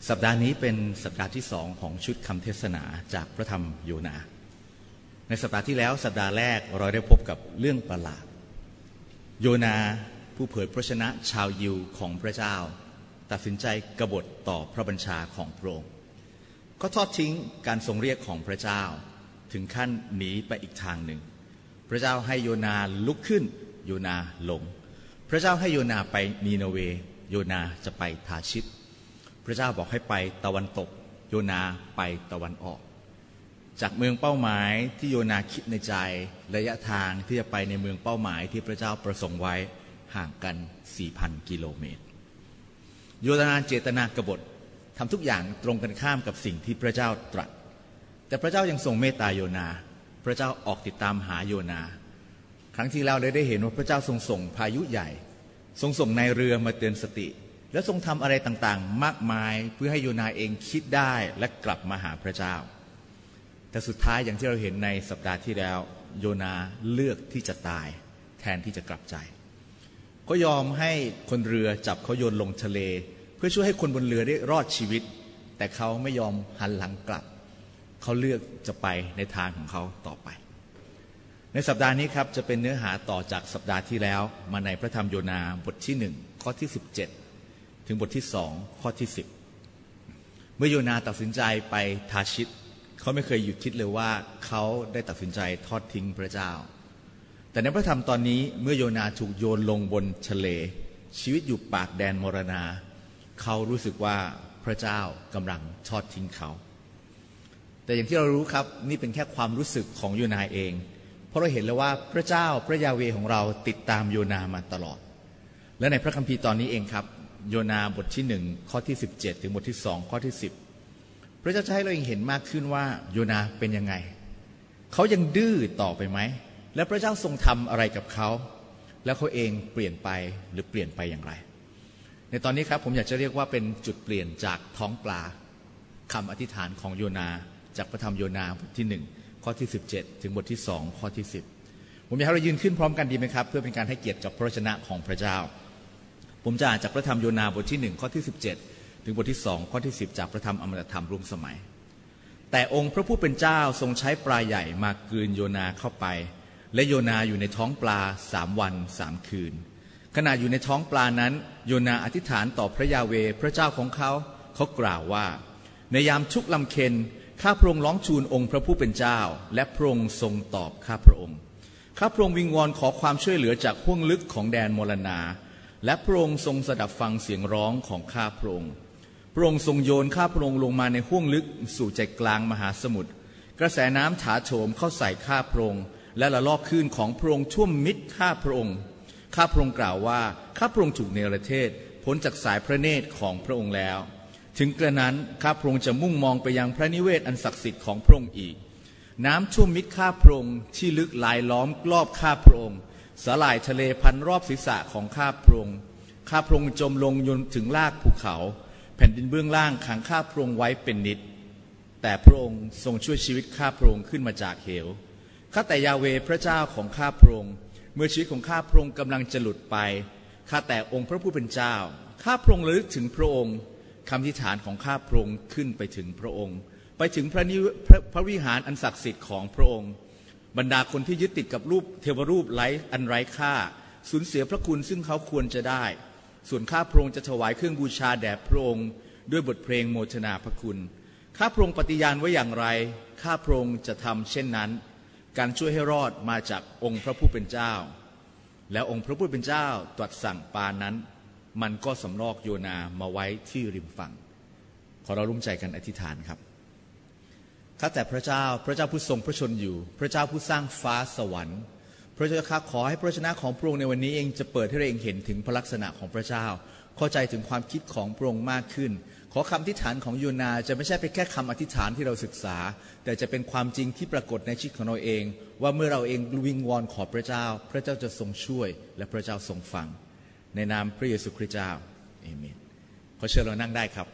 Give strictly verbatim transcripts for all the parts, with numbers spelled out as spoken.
สัปดาห์นี้เป็นสัปดาห์ที่สองของชุดคำเทศนาจากพระธรรมโยนาในสัปดาห์ที่แล้วสัปดาห์แรกเราได้พบกับเรื่องประหลาดโยนาผู้เผยพระชนะชาวยิวของพระเจ้าตัดสินใจกบฏต่อพระบัญชาของพระองค์ก็ทอดทิ้งการทรงเรียกของพระเจ้าถึงขั้นหนีไปอีกทางหนึ่งพระเจ้าให้โยนาลุกขึ้นโยนาลงพระเจ้าให้โยนาไปนีนาเวโยนาจะไปทาชิตพระเจ้าบอกให้ไปตะวันตกโยนาไปตะวันออกจากเมืองเป้าหมายที่โยนาคิดในใจระยะทางที่จะไปในเมืองเป้าหมายที่พระเจ้าประสงค์ไว้ห่างกัน สี่พัน กิโลเมตรโยนาเจตนากบฏทำทุกอย่างตรงกันข้ามกับสิ่งที่พระเจ้าตรัสแต่พระเจ้ายังทรงเมตตาโยนาพระเจ้าออกติดตามหาโยนาครั้งที่แล้วเลยได้เห็นว่าพระเจ้าทรงส่งพายุใหญ่ทรงส่งนายเรือมาเตือนสติและทรงทำอะไรต่างๆมากมายเพื่อให้โยนาเองคิดได้และกลับมาหาพระเจ้าแต่สุดท้ายอย่างที่เราเห็นในสัปดาห์ที่แล้วโยนาเลือกที่จะตายแทนที่จะกลับใจก็ยอมให้คนเรือจับเขาโยนลงทะเลเพื่อช่วยให้คนบนเรือได้รอดชีวิตแต่เขาไม่ยอมหันหลังกลับเขาเลือกจะไปในทางของเขาต่อไปในสัปดาห์นี้ครับจะเป็นเนื้อหาต่อจากสัปดาห์ที่แล้วมาในพระธรรมโยนาบทที่หนึ่งข้อที่สิบเจ็ดถึงบทที่สองข้อที่สิบเมื่อโยนาตัดสินใจไปทาชิตเขาไม่เคยหยุดคิดเลยว่าเขาได้ตัดสินใจทอดทิ้งพระเจ้าแต่ในพระธรรมตอนนี้เมื่อโยนาถูกโยนลงบนทะเลชีวิตอยู่ปากแดนมรณาเขารู้สึกว่าพระเจ้ากำลังทอดทิ้งเขาแต่อย่างที่เรารู้ครับนี่เป็นแค่ความรู้สึกของโยนาเองเพราะเราเห็นแล้วว่าพระเจ้าพระยาเวห์ของเราติดตามโยนามาตลอดและในพระคัมภีร์ตอนนี้เองครับโยนาบทที่หนึ่งข้อที่สิบเจ็ดถึงบทที่สองข้อที่สิบพระเจ้าจะให้เราเองเห็นมากขึ้นว่าโยนาเป็นยังไงเขายังดื้อต่อไปไหมและพระเจ้าทรงทำอะไรกับเขาแล้วเขาเองเปลี่ยนไปหรือเปลี่ยนไปอย่างไรในตอนนี้ครับผมอยากจะเรียกว่าเป็นจุดเปลี่ยนจากท้องปลาคำอธิษฐานของโยนาจากพระธรรมโยนาบทที่หนึ่งข้อที่สิบเจ็ดถึงบทที่สองข้อที่สิบผมอยากให้เรายืนขึ้นพร้อมกันดีไหมครับเพื่อเป็นการให้เกียรติกับพระวจนะของพระเจ้าผมจะอ่านจากพระธรรมโยนาบทที่หนึ่งข้อที่สิบเจ็ดถึงบทที่สองข้อที่สิบจากพระธรรมอมตะธรรมร่วมสมัยแต่องค์พระผู้เป็นเจ้าทรงใช้ปลาใหญ่มากลืนโยนาเข้าไปและโยนาอยู่ในท้องปลาสามวันสามคืนขณะอยู่ในท้องปลานั้นโยนาอธิษฐานต่อพระยาเวห์พระเจ้าของเขาเขากล่าวว่าในยามทุกข์ลำเค็ญข้าพระองค์ร้องทูลองค์พระผู้เป็นเจ้าและพระองค์ทรงตอบข้าพระองค์ข้าพระองค์วิงวอนขอความช่วยเหลือจากห้วงลึกของแดนมรณาและพระองค์ทรงสดับฟังเสียงร้องของข้าพระองค์พระองค์ทรงโยนข้าพระองค์ลงมาในห้วงลึกสู่ใจกลางมหาสมุทรกระแสน้ำถาโถมเข้าใส่ข้าพระองค์และละลอกคลื่นของพระองค์ท่วมมิดข้าพระองค์ข้าพระองค์กล่าวว่าข้าพระองค์ถูกเนรเทศพ้นจากสายพระเนตรของพระองค์แล้วถึงกระนั้นข้าพระองค์จะมุ่งมองไปยังพระนิเวศอันศักดิ์สิทธิ์ของพระองค์อีกน้ำท่วมมิดข้าพระองค์ที่ลึกหลายล้อมรอบข้าพระองค์สลายทะเลพันรอบศีรษะของข้าพระองค์ข้าพระองค์จมลงจนถึงรากภูเขาแผ่นดินเบื้องล่างขังข้าพระองค์ไว้เป็นนิจแต่พระองค์ทรงช่วยชีวิตข้าพระองค์ขึ้นมาจากเหวข้าแต่ยาเวห์พระเจ้าของข้าพระองค์เมื่อชีวิตของข้าพระองค์กำลังจะหลุดไปข้าแต่องค์พระผู้เป็นเจ้าข้าพระองค์ระลึกถึงพระองค์คำอธิษฐานของข้าพระองค์ขึ้นไปถึงพระองค์ไปถึงพระนิพระพระวิหารอันศักดิ์สิทธิ์ของพระองค์บรรดาคนที่ยึดติดกับรูปเทวรูปไร้อันไร้ค่าสูญเสียพระคุณซึ่งเขาควรจะได้ส่วนข้าพระองค์จะถวายเครื่องบูชาแด่พระองค์ด้วยบทเพลงโมทนาพระคุณข้าพระองค์ปฏิญาณไว้อย่างไรข้าพระองค์จะทำเช่นนั้นการช่วยให้รอดมาจากองค์พระผู้เป็นเจ้าแล้วองค์พระผู้เป็นเจ้าตรัสสั่งปลานั้นมันก็สำรอกโยนามาไว้ที่ริมฝั่งขอเราร่วมใจกันอธิษฐานครับข้าแต่พระเจ้าพระเจ้าผู้ทรงพระชนอยู่พระเจ้าผู้สร้างฟ้าสวรรค์พระเจ้าข้าขอให้พระวจนะของพระองค์ในวันนี้เองจะเปิดให้เราเองเห็นถึงพระลักษณะของพระเจ้าเข้าใจถึงความคิดของพระองค์มากขึ้นขอคำอธิษฐานของโยนาจะไม่ใช่เป็นแค่คำอธิษฐานที่เราศึกษาแต่จะเป็นความจริงที่ปรากฏในชีวิตของเราเองว่าเมื่อเราเองวิงวอนขอพระเจ้าพระเจ้าจะทรงช่วยและพระเจ้าทรงฟังในนามพระเยซูคริสต์เจ้าเอเมนขอเชิญเรานั่งได้ครับ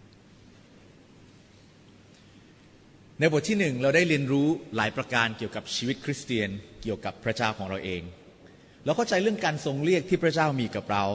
ในบทที่หนึ่งเราได้เรียนรู้หลายประการเกี่ยวกับชีวิตคริสเตียนเกี่ยวกับพระเจ้าของเราเองเราเข้าใจเรื่องการทรงเรียกที่พระเจ้ามีกับเรา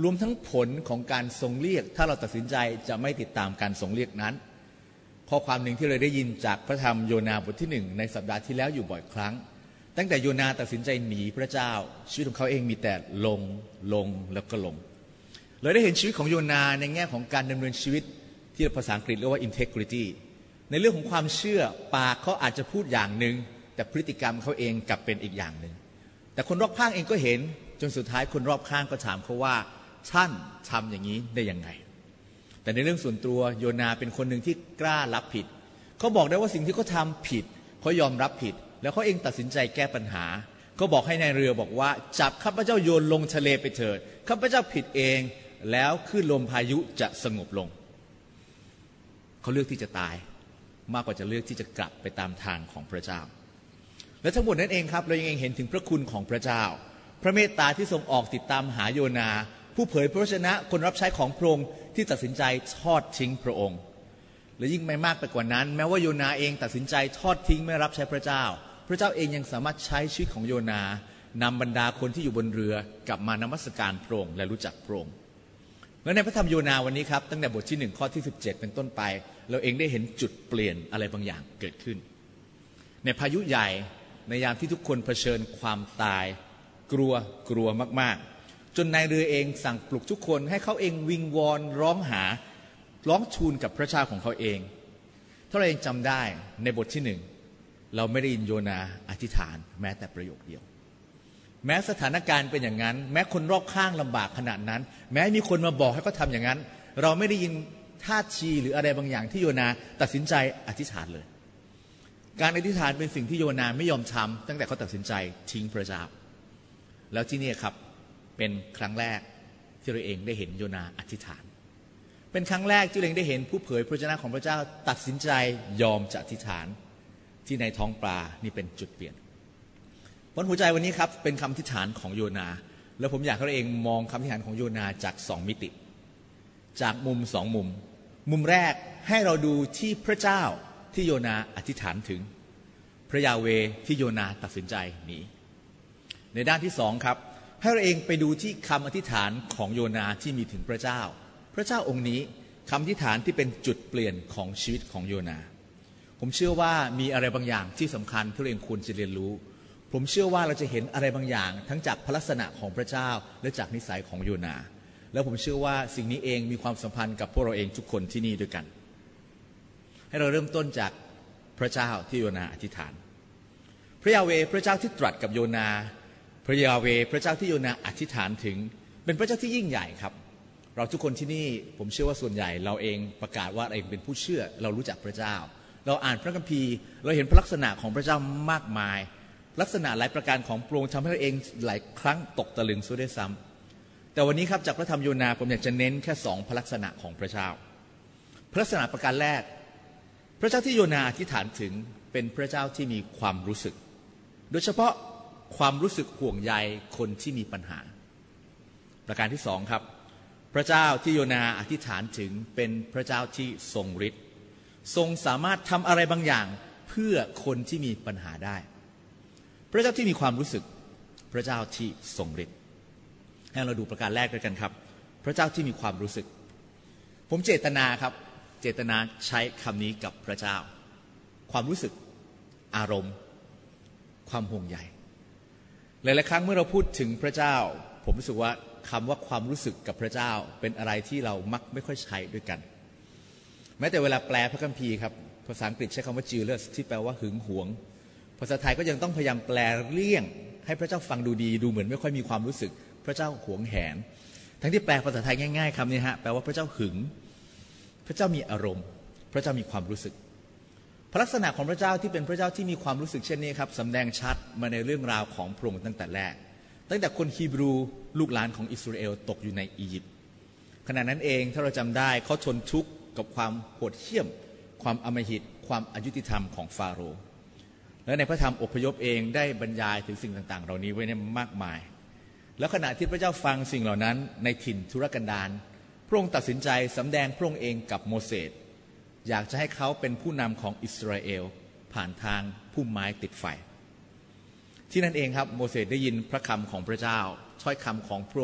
รวมทั้งผลของการทรงเรียกถ้าเราตัดสินใจจะไม่ติดตามการทรงเรียกนั้นข้อความหนึ่งที่เราได้ยินจากพระธรรมโยนาบทที่หนึ่งในสัปดาห์ที่แล้วอยู่บ่อยครั้งตั้งแต่โยนาตัดสินใจหนีพระเจ้าชีวิตของเขาเองมีแต่ลงลงแล้วก็ลงเราได้เห็นชีวิตของโยนาในแง่ของการดำเนินชีวิตที่ภาษาอังกฤษเรียกว่า integrity ในเรื่องของความเชื่อปากเขาอาจจะพูดอย่างหนึ่งแต่พฤติกรรมเขาเองกลับเป็นอีกอย่างหนึ่งแต่คนรอบข้างเองก็เห็นจนสุดท้ายคนรอบข้างก็ถามเขาว่าท่านทำอย่างนี้ได้ยังไงแต่ในเรื่องส่วนตัวโยนาเป็นคนหนึ่งที่กล้ารับผิดเขาบอกได้ว่าสิ่งที่เขาทำผิดเขายอมรับผิดแล้วเขาเองตัดสินใจแก้ปัญหาเขาบอกให้นายเรือบอกว่าจับข้าพเจ้าโยนลงทะเลไปเถิดข้าพเจ้าผิดเองแล้วคลื่นลมพายุจะสงบลงเขาเลือกที่จะตายมากกว่าจะเลือกที่จะกลับไปตามทางของพระเจ้าและทั้งหมดนั้นเองครับเรายังเห็นถึงพระคุณของพระเจ้าพระเมตตาที่ทรงออกติดตามหาโยนาผู้เผยพระวจนะคนรับใช้ของพระองค์ที่ตัดสินใจทอดทิ้งพระองค์และยิ่งไม่มากไปกว่านั้นแม้ว่าโยนาเองตัดสินใจทอดทิ้งไม่รับใช้พระเจ้าพระเจ้าเองยังสามารถใช้ชีวิตของโยนานำบรรดาคนที่อยู่บนเรือกลับมานมัสการพระองค์และรู้จักพระองค์และในพระธรรมโยนาวันนี้ครับตั้งแต่บทที่หนึ่งข้อที่สิบเจ็ดเป็นต้นไปเราเองได้เห็นจุดเปลี่ยนอะไรบางอย่างเกิดขึ้นในพายุใหญ่ในยามที่ทุกคนเผชิญความตายกลัวกลัวมากๆจนนายเรือเองสั่งปลุกทุกคนให้เขาเองวิงวอนร้องหาร้องทูลกับพระเจ้าของเขาเองถ้าเราเองจำได้ในบทที่หนึ่งเราไม่ได้ยินโยนาอธิษฐานแม้แต่ประโยคเดียวแม้สถานการณ์เป็นอย่างนั้นแม้คนรอบข้างลำบากขนาดนั้นแม้มีคนมาบอกให้เขาทำอย่างนั้นเราไม่ได้ยินท่าทีหรืออะไรบางอย่างที่โยนาตัดสินใจอธิษฐานเลยการอธิษฐานเป็นสิ่งที่โยนาไม่ยอมทำตั้งแต่เขาตัดสินใจทิ้งพระเจ้าแล้วที่นี่ครับเป็นครั้งแรกที่เราเองได้เห็นโยนาอธิษฐานเป็นครั้งแรกที่เราเองได้เห็นผู้เผยพระวจนะของพระเจ้าตัดสินใจยอมจะอธิษฐานที่ในท้องปลานี่เป็นจุดเปลี่ยนบนหัวใจวันนี้ครับเป็นคำอธิษฐานของโยนาแล้วผมอยากให้เราเองมองคำอธิษฐานของโยนาจากสองมิติจากมุมสองมุมมุมแรกให้เราดูที่พระเจ้าที่โยนาอธิษฐานถึงพระยาเวห์ที่โยนาตัดสินใจหนีในด้านที่สองครับให้เราเองไปดูที่คำอธิษฐานของโยนาที่มีถึงพระเจ้าพระเจ้าองค์นี้คำอธิษฐานที่เป็นจุดเปลี่ยนของชีวิตของโยนาผมเชื่อว่ามีอะไรบางอย่างที่สำคัญที่เราเองควรจะเรียนรู้ผมเชื่อว่าเราจะเห็นอะไรบางอย่างทั้งจากพระลักษณะของพระเจ้าและจากนิสัยของโยนาแล้วผมเชื่อว่าสิ่งนี้เองมีความสัมพันธ์กับพวกเราเองทุกคนที่นี่ด้วยกันให้เราเริ่มต้นจากพระเจ้าที่โยนาอธิษฐานพระยาเวห์พระเจ้าที่ตรัสกับโยนาพระยาเวห์พระเจ้าที่โยนาอธิษฐานถึงเป็นพระเจ้าที่ยิ่งใหญ่ครับเราทุกคนที่นี่ผมเชื่อว่าส่วนใหญ่เราเองประกาศว่าเราเองเป็นผู้เชื่อเรารู้จักพระเจ้าเราอ่านพระคัมภีร์เราเห็นพระลักษณะของพระเจ้ามากมายลักษณะหลายประการของพระองค์ทำให้เราเองหลายครั้งตกตะลึงซะด้วยซ้ำแต่วันนี้ครับจากพระธรรมโยนาผมอยากจะเน้นแค่สองพระลักษณะของพระเจ้าพระลักษณะประการแรกพระเจ้าที่โยนาอธิษฐานถึงเป็นพระเจ้าที่มีความรู้สึกโดยเฉพาะความรู้สึกห่วงใยคนที่มีปัญหาประการที่สองครับพระเจ้าที่โยนาอธิษฐานถึงเป็นพระเจ้าที่ทรงฤทธิ์ทรงสามารถทำอะไรบางอย่างเพื่อคนที่มีปัญหาได้พระเจ้าที่มีความรู้สึกพระเจ้าที่ทรงฤทธิ์ให้เราดูประการแรกด้วยกันครับพระเจ้าที่มีความรู้สึกผมเจตนาครับเจตนาใช้คำนี้กับพระเจ้าความรู้สึกอารมณ์ความห่วงใยหลายๆครั้งเมื่อเราพูดถึงพระเจ้าผมรู้สึกว่าคำว่าความรู้สึกกับพระเจ้าเป็นอะไรที่เรามักไม่ค่อยใช้ด้วยกันแม้แต่เวลาแปลพระคัมภีร์ครับภาษาอังกฤษใช้คำว่า jealous ที่แปลว่าหึงหวงภาษาไทยก็ยังต้องพยายามแปลเลี่ยงให้พระเจ้าฟังดูดีดูเหมือนไม่ค่อยมีความรู้สึกพระเจ้าหวงแหนทั้งที่แปลภาษาไทยง่ายๆคำนี้ฮะแปลว่าพระเจ้าหึงพระเจ้ามีอารมณ์พระเจ้ามีความรู้สึกพระลักษณะของพระเจ้าที่เป็นพระเจ้าที่มีความรู้สึกเช่นนี้ครับสำแดงชัดมาในเรื่องราวของพระองค์ตั้งแต่แรกตั้งแต่คนฮีบรูลูกหลานของอิสราเอลตกอยู่ในอียิปต์ขณะนั้นเองถ้าเราจำได้เขาทนทุกข์กับความโหดเหี้ยมความอำมหิตความอายุติธรรมของฟาโรห์และในพระธรรมอพยพเองได้บรรยายถึงสิ่งต่างๆเหล่านี้ไว้ในมากมายแล้วขณะที่พระเจ้าฟังสิ่งเหล่านั้นในถิ่นทุรกันดารพระองค์ตัดสินใจสำแดงพระองค์เองกับโมเสสอยากจะให้เขาเป็นผู้นำของอิสราเอลผ่านทางพุ่มไม้ติดไฟที่นั่นเองครับโมเสสได้ยินพระคำของพระเจ้าถ้อยคำของพระองค์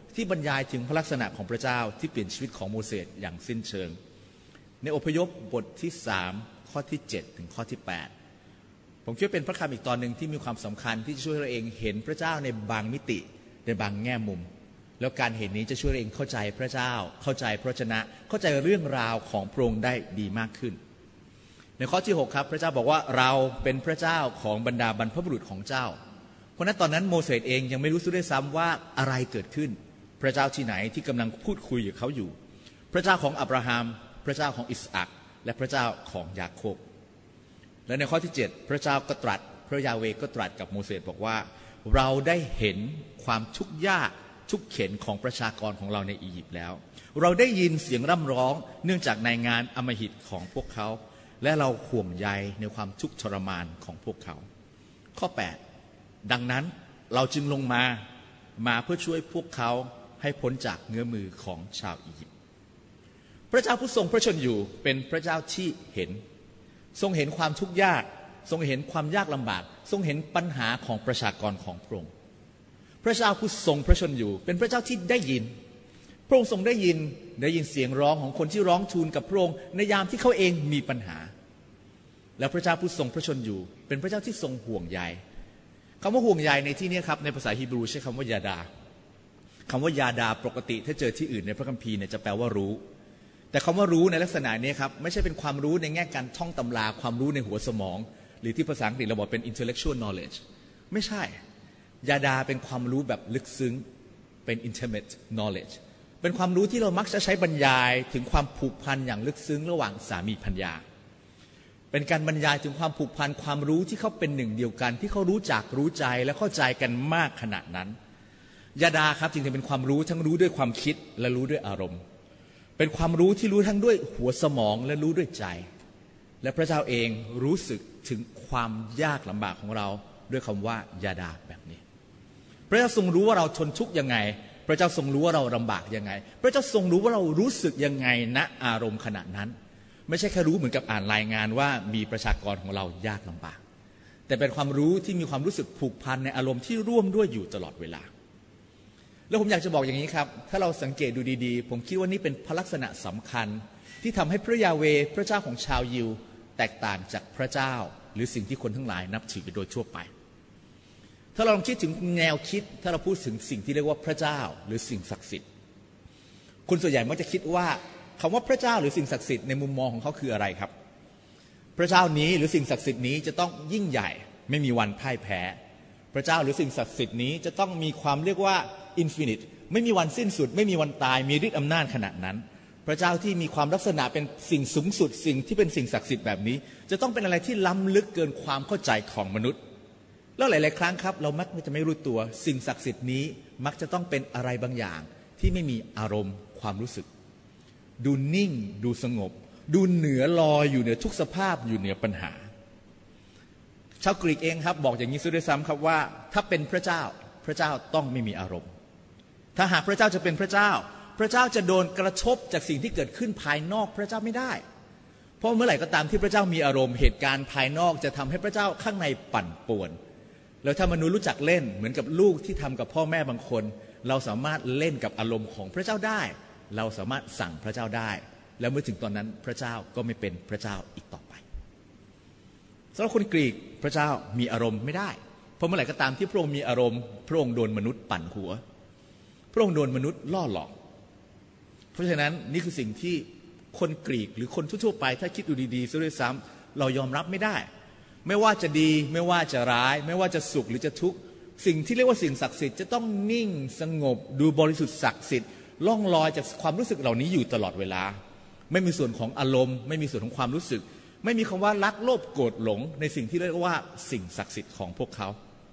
ที่บรรยายถึงพระลักษณะของพระเจ้าที่เปลี่ยนชีวิตของโมเสสอย่างสิ้นเชิงในอพยพบทที่สามข้อที่เจ็ดถึงข้อที่แปดผมคิดว่าเป็นพระคำอีกตอนหนึ่งที่มีความสำคัญที่จะช่วยเราเองเห็นพระเจ้าในบางมิติในบางแง่มุมแล้วการเห็นนี้จะช่วยเราเองเข้าใจพระเจ้าเข้าใจพระวจนะเข้าใจเรื่องราวของพระองค์ได้ดีมากขึ้นในข้อที่หกครับพระเจ้าบอกว่าเราเป็นพระเจ้าของบรรดาบรรพบุรุษของเจ้าเพราะนั้นตอนนั้นโมเสสเองยังไม่รู้ด้วยซ้ำว่าอะไรเกิดขึ้นพระเจ้าที่ไหนที่กำลังพูดคุยกับเขาอยู่พระเจ้าของอับราฮัมพระเจ้าของอิสอัคและพระเจ้าของยาโคบและในข้อที่เจ็ดพระเจ้าก็ตรัสพระยาเวก็ตรัสกับโมเสสบอกว่าเราได้เห็นความทุกข์ยากทุกข์เข็ญของประชากรของเราในอียิปต์แล้วเราได้ยินเสียงร่ำร้องเนื่องจากในงานอำมหิตของพวกเขาและเราห่วงใยในความทุกข์ทรมานของพวกเขาข้อแปดดังนั้นเราจึงลงมามาเพื่อช่วยพวกเขาให้พ้นจากเงื้อมือของชาวอียิปต์พระเจ้าผู้ทรงพระชนอยู่เป็นพระเจ้าที่เห็นทรงเห็นความทุกข์ยากทรงเห็นความยากลำบากทรงเห็นปัญหาของประชากรของพระองค์พระเจ้าผู้ทรงพระชนอยู่เป็นพระเจ้าที่ได้ยินพระองค์ทรงได้ยินได้ยินเสียงร้องของคนที่ร้องทูลกับพระองค์ในยามที่เขาเองมีปัญหาและพระเจ้าผู้ทรงพระชนอยู่เป็นพระเจ้าที่ทรงห่วงใยคำว่าห่วงใยในที่นี้ครับในภาษาฮีบรูใช้คำว่ายาดาคำว่ายาดาปกติถ้าเจอที่อื่นในพระคัมภีร์เนี่ยจะแปลว่ารู้แต่คำว่ารู้ในลักษณะนี้ครับไม่ใช่เป็นความรู้ในแง่การท่องตำราความรู้ในหัวสมองหรือที่ภาษาอังกฤษเราบอกเป็น intellectual knowledge ไม่ใช่ยาดาเป็นความรู้แบบลึกซึ้งเป็น intimate knowledge เป็นความรู้ที่เรามักจะใช้บรรยายถึงความผูกพันอย่างลึกซึ้งระหว่างสามีภรรยาเป็นการบรรยายถึงความผูกพันความรู้ที่เขาเป็นหนึ่งเดียวกันที่เขารู้จักรู้ใจและเข้าใจกันมากขนาดนั้นยาดาครับจริงๆเป็นความรู้ทั้งรู้ด้วยความคิดและรู้ด้วยอารมณ์เป็นความรู้ที่รู้ทั้งด้วยหัวสมองและรู้ด้วยใจและพระเจ้าเองรู้สึกถึงความยากลำบากของเราด้วยคำว่ายาดาแบบนี้พระเจ้าทรงรู้ว่าเราทนทุกข์ยังไงพระเจ้าทรงรู้ว่าเราลำบากยังไงพระเจ้าทรงรู้ว่าเรารู้สึกยังไงณอารมณ์ขณะนั้นไม่ใช่แค่รู้เหมือนกับอ่านรายงานว่ามีประชากรของเรายากลำบากแต่เป็นความรู้ที่มีความรู้สึกผูกพันในอารมณ์ที่ร่วมด้วยอยู่ตลอดเวลาแล้วผมอยากจะบอกอย่างนี้ครับถ้าเราสังเกตดูดีๆผมคิดว่านี่เป็นพระลักษณะสำคัญที่ทำให้พระยาเวห์พระเจ้าของชาวยิวแตกต่างจากพระเจ้าหรือสิ่งที่คนทั้งหลายนับถือโดยทั่วไปถ้าเราลองคิดถึงแนวคิดถ้าเราพูดถึงสิ่งที่เรียกว่าพระเจ้าหรือสิ่งศักดิ์สิทธิ์คนส่วนใหญ่มักจะคิดว่าคำว่าพระเจ้าหรือสิ่งศักดิ์สิทธิ์ในมุมมองของเขาคืออะไรครับพระเจ้านี้หรือสิ่งศักดิ์สิทธิ์นี้จะต้องยิ่งใหญ่ไม่มีวันพ่ายแพ้พระเจ้าหรือสิ่งศักดิ์สิทธิ์นี้จะต้องมีความเรียกว่าอินฟินิตไม่มีวันสิ้นสุดไม่มีวันตายมีฤทธิ์อำนาจขนาดนั้นพระเจ้าที่มีความลักษณะเป็นสิ่งสูงสุดสิ่งที่เป็นสิ่งศักดิ์สิทธิ์แบบนี้จะต้องเป็นอะไรที่ล้ำลึกเกินความเข้าใจของมนุษย์แล้วหลายๆครั้งครับเรามักจะไม่รู้ตัวสิ่งศักดิ์สิทธิ์นี้มักจะต้องเป็นอะไรบางอย่างที่ไม่มีอารมณ์ความรู้สึกดูนิ่งดูสงบดูเหนือลอยอยู่เหนือทุกสภาพอยู่เหนือปัญหาชาวกรีกเองครับบอกอย่างนี้ซะด้วยซ้ำครับว่าถ้าเป็นพระเจ้าพระเจ้าต้องไม่มีอารมณ์ถ้าหากพระเจ้าจะเป็นพระเจ้าพระเจ้าจะโดนกระทบจากสิ่งที่เกิดขึ้นภายนอกพระเจ้าไม่ได้เพราะเมื่อไหร่ก็ตามที่พระเจ้ามีอารมณ์เหตุการณ์ภายนอกจะทำให้พระเจ้าข้างในปั่นป่วนแล้วถ้ามนุษย์รู้จักเล่นเหมือนกับลูกที่ทำกับพ่อแม่บางคนเราสามารถเล่นกับอารมณ์ของพระเจ้าได้เราสามารถสั่งพระเจ้าได้แล้วเมื่อถึงตอนนั้นพระเจ้าก็ไม่เป็นพระเจ้าอีกต่อไปสำหรับคนกรีกพระเจ้ามีอารมณ์ไม่ได้เพราะเมื่อไหร่ก็ตามที่พระองค์มีอารมณ์พระองค์โดนมนุษย์ปั่นหัวพระองค์โดนมนุษย์ล่อหลอกเพราะฉะนั้นนี่คือสิ่งที่คนกรีกหรือคนทั่วๆไปถ้าคิดดูดีๆซะด้วยซ้ำเรายอมรับไม่ได้ไม่ว่าจะดีไม่ว่าจะร้ายไม่ว่าจะสุขหรือจะทุกข์สิ่งที่เรียกว่าสิ่งศักดิ์สิทธิ์จะต้องนิ่งสงบดูบริสุทธิ์ศักดิ์สิทธิ์ล่องลอยจากความรู้สึกเหล่านี้อยู่ตลอดเวลาไม่มีส่วนของอารมณ์ไม่มีส่วนของความรู้สึกไม่มีคำว่ารักโลภโกรธหลงในสิ่งที่เรียกว่าสิ่งศักดิ์สิทธิ์ของพวกเขา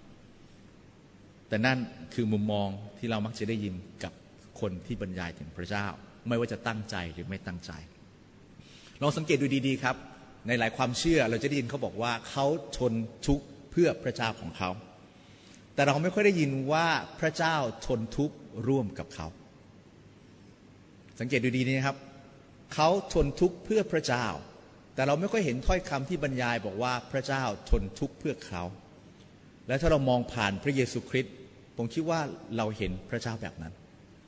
แต่นั่นคือมุมมองที่เรามักจะได้ยินกับคนที่บรรยายถึงพระเจ้าไม่ว่าจะตั้งใจหรือไม่ตั้งใจลองสังเกตดูดีๆครับในหลายความเชื่อเราจะได้ยินเขาบอกว่าเขาทนทุกข์เพื่อพระเจ้าของเขาแต่เราไม่ค่อยได้ยินว่าพระเจ้าทนทุกข์ร่วมกับเขาสังเกตดูดีๆนะครับเขาทนทุกข์เพื่อพระเจ้าแต่เราไม่ค่อยเห็นถ้อยคำที่บรรยายบอกว่าพระเจ้าทนทุกข์เพื่อเขาและถ้าเรามองผ่านพระเยซูคริสต์ผมคิดว่าเราเห็นพระเจ้าแบบนั้น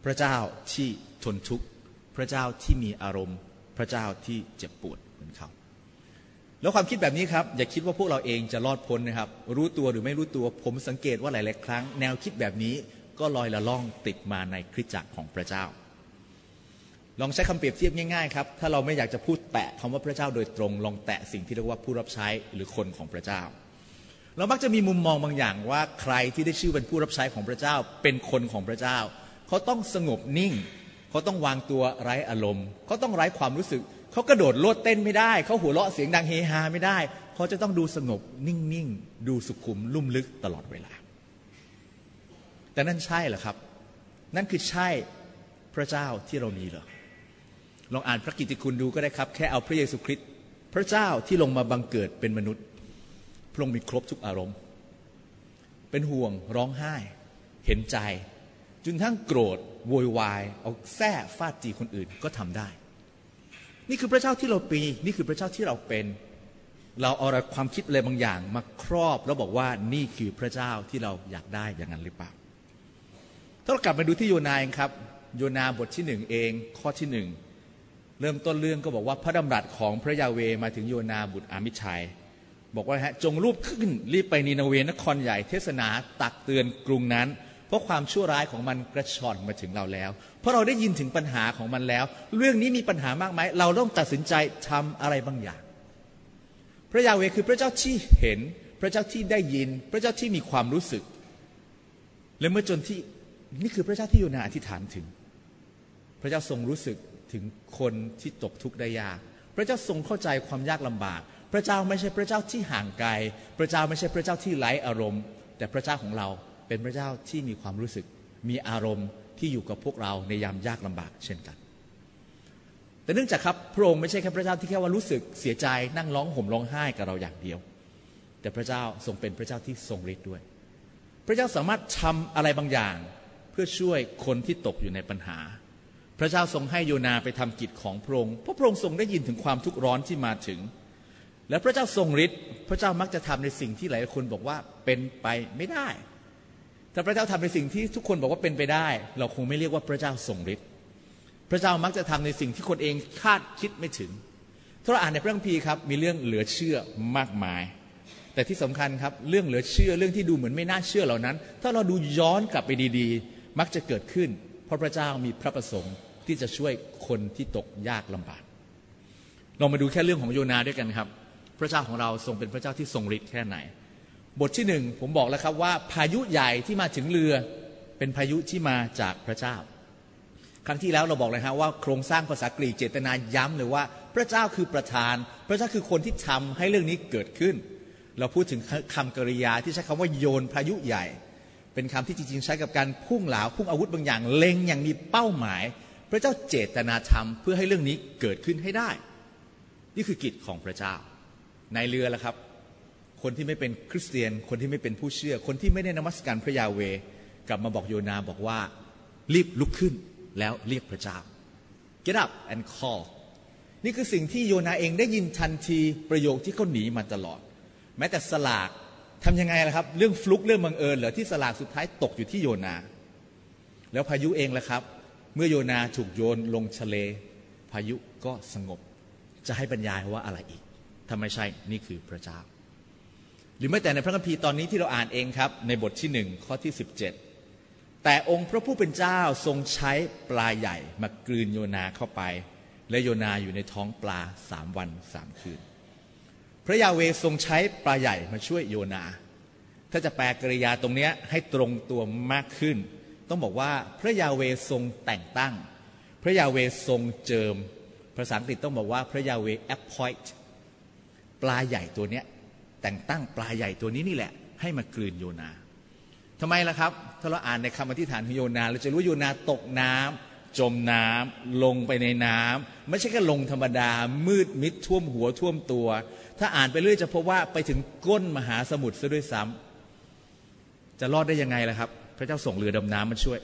พระเจ้าที่ทนทุกข์พระเจ้าที่มีอารมณ์พระเจ้าที่เจ็บปวดเหมือนเขาแล้วความคิดแบบนี้ครับอย่าคิดว่าพวกเราเองจะรอดพ้นนะครับรู้ตัวหรือไม่รู้ตัวผมสังเกตว่าหลายๆครั้งแนวคิดแบบนี้ก็ลอยละล่องติดมาในคริสตจักรของพระเจ้าลองใช้คำเปรียบเทียบง่ายๆครับถ้าเราไม่อยากจะพูดแตะคำว่าพระเจ้าโดยตรงลองแตะสิ่งที่เรียกว่าผู้รับใช้หรือคนของพระเจ้าเรามักจะมีมุมมองบางอย่างว่าใครที่ได้ชื่อเป็นผู้รับใช้ของพระเจ้าเป็นคนของพระเจ้าเขาต้องสงบนิ่งเขาต้องวางตัวไร้อารมณ์เขาต้องไร้ความรู้สึกเขากระโดดโลดเต้นไม่ได้เขาหัวเราะเสียงดังเฮฮาไม่ได้เขาจะต้องดูสงบนิ่งๆดูสุขุมลุ่มลึกตลอดเวลาแต่นั่นใช่เหรอครับนั่นคือใช่พระเจ้าที่เรามีเหรอลองอ่านพระกิตติคุณดูก็ได้ครับแค่เอาพระเยซูคริสต์พระเจ้าที่ลงมาบังเกิดเป็นมนุษย์พระองค์มีครบทุกอารมณ์เป็นห่วงร้องไห้เห็นใจจนทั้งโกรธโวยวายเอาแส้ฟาดจีคนอื่นก็ทำได้นี่คือพระเจ้าที่เราปีนี่คือพระเจ้าที่เราเป็นเราเอาความคิดอะไรบางอย่างมาครอบแล้วบอกว่านี่คือพระเจ้าที่เราอยากได้อย่างนั้นหรือเปล่าถ้าเรากลับมาดูที่โยนาครับโยนาบทที่หนึ่งเองข้อที่หนึ่งเริ่มต้นเรื่องก็บอกว่าพระดำรัสของพระยาเวห์มาถึงโยนาบุตรอามิชัยบอกว่าฮะจงรีบขึ้นรีบไปนีนาเวนครใหญ่เทศนาตักเตือนกรุงนั้นเพราะความชั่วร้ายของมันกระชอนมาถึงเราแล้วเพราะเราได้ยินถึงปัญหาของมันแล้วเรื่องนี้มีปัญหามากไหมเราต้องตัดสินใจทำอะไรบางอย่างพระยาเวห์คือพระเจ้าที่เห็นพระเจ้าที่ได้ยินพระเจ้าที่มีความรู้สึกและเมื่อจนที่นี่คือพระเจ้าที่โยนาอธิษฐานถึงพระเจ้าทรงรู้สึกถึงคนที่ตกทุกข์ได้ยากพระเจ้าทรงเข้าใจความยากลำบากพระเจ้าไม่ใช่พระเจ้าที่ห่างไกลพระเจ้าไม่ใช่พระเจ้าที่ไร้อารมณ์แต่พระเจ้าของเราเป็นพระเจ้าที่มีความรู้สึกมีอารมณ์ที่อยู่กับพวกเราในยามยากลำบากเช่นกันแต่เนื่องจากครับพระองค์ไม่ใช่แค่พระเจ้าที่แค่ว่ารู้สึกเสียใจนั่งร้องห่มร้องไห้กับเราอย่างเดียวแต่พระเจ้าทรงเป็นพระเจ้าที่ทรงฤทธิ์ด้วยพระเจ้าสามารถทำอะไรบางอย่างเพื่อช่วยคนที่ตกอยู่ในปัญหาพระเจ้าทรงให้โยนาไปทำกิจของพระองค์เพราะพระองค์ทรงได้ยินถึงความทุกข์ร้อนที่มาถึงและพระเจ้าทรงฤทธิ์พระเจ้ามักจะทำในสิ่งที่หลายคนบอกว่าเป็นไปไม่ได้ถ้าพระเจ้าทำในสิ่งที่ทุกคนบอกว่าเป็นไปได้เราคงไม่เรียกว่าพระเจ้าทรงฤทธิ์พระเจ้ามักจะทำในสิ่งที่คนเองคาดคิดไม่ถึงถ้าเราอ่านในพระคัมภีร์ครับมีเรื่องเหลือเชื่อมากมายแต่ที่สำคัญครับเรื่องเหลือเชื่อเรื่องที่ดูเหมือนไม่น่าเชื่อเหล่านั้นถ้าเราดูย้อนกลับไปดีๆมักจะเกิดขึ้นเพราะพระเจ้ามีพระประสงค์ที่จะช่วยคนที่ตกยากลำบากเรามาดูแค่เรื่องของโยนาด้วยกันครับพระเจ้าของเราทรงเป็นพระเจ้าที่ทรงฤทธิ์แค่ไหนบทที่หนึ่งผมบอกแล้วครับว่าพายุใหญ่ที่มาถึงเรือเป็นพายุที่มาจากพระเจ้าครั้งที่แล้วเราบอกเลยฮะว่าโครงสร้างภาษากรีกเจตนาย้ำเลยว่าพระเจ้าคือประธานพระเจ้าคือคนที่ทำให้เรื่องนี้เกิดขึ้นเราพูดถึงคำกริยาที่ใช้คำว่าโยนพายุใหญ่เป็นคำที่จริงๆใช้กับการพุ่งเหลาพุ่งอาวุธบางอย่างเล็งอย่างมีเป้าหมายพระเจ้าเจตนาทำเพื่อให้เรื่องนี้เกิดขึ้นให้ได้นี่คือกิจของพระเจ้าในเรือละครับคนที่ไม่เป็นคริสเตียนคนที่ไม่เป็นผู้เชื่อคนที่ไม่ได้นมัสการพระยาเวห์กลับมาบอกโยนาบอกว่ารีบลุกขึ้นแล้วเรียกพระเจ้า get up and call นี่คือสิ่งที่โยนาเองได้ยินทันทีประโยคที่เขาหนีมาตลอดแม้แต่สลากทำยังไงล่ะครับเรื่องฟลุกเรื่องบังเอิญเหรอที่สลากสุดท้ายตกอยู่ที่โยนาแล้วพายุเองล่ะครับเมื่อโยนาถูกโยนลงทะเลพายุก็สงบจะให้บรรยายว่าอะไรอีกถ้าไม่ใช่นี่คือพระเจ้าหรือแม้แต่ในพระคัมภีร์ตอนนี้ที่เราอ่านเองครับในบทที่หนึ่งข้อที่สิบเจ็ดแต่องค์พระผู้เป็นเจ้าทรงใช้ปลาใหญ่มากลืนโยนาเข้าไปและโยนาอยู่ในท้องปลาสามวันสามคืนพระยาเวห์ทรงใช้ปลาใหญ่มาช่วยโยนาถ้าจะแปลกริยาตรงนี้ให้ตรงตัวมากขึ้นต้องบอกว่าพระยาเวห์ทรงแต่งตั้งพระยาเวห์ทรงเจิมภาษาอังกฤษต้องบอกว่าพระยาเวห์ appoint ปลาใหญ่ตัวนี้แต่งตั้งปลาใหญ่ตัวนี้นี่แหละให้มากลืนโยนาทำไมล่ะครับถ้าเราอ่านในคำอธิษฐานของโยนาเราจะรู้โยนาตกน้ำจมน้ำลงไปในน้ำไม่ใช่แค่ลงธรรมดามืดมิดท่วมหัวท่วมตัวถ้าอ่านไปเรื่อยจะพบว่าไปถึงก้นมหาสมุทรซะด้วยซ้ำจะรอดได้ยังไงล่ะครับพระเจ้าส่งเรือดำน้ำมาช่วย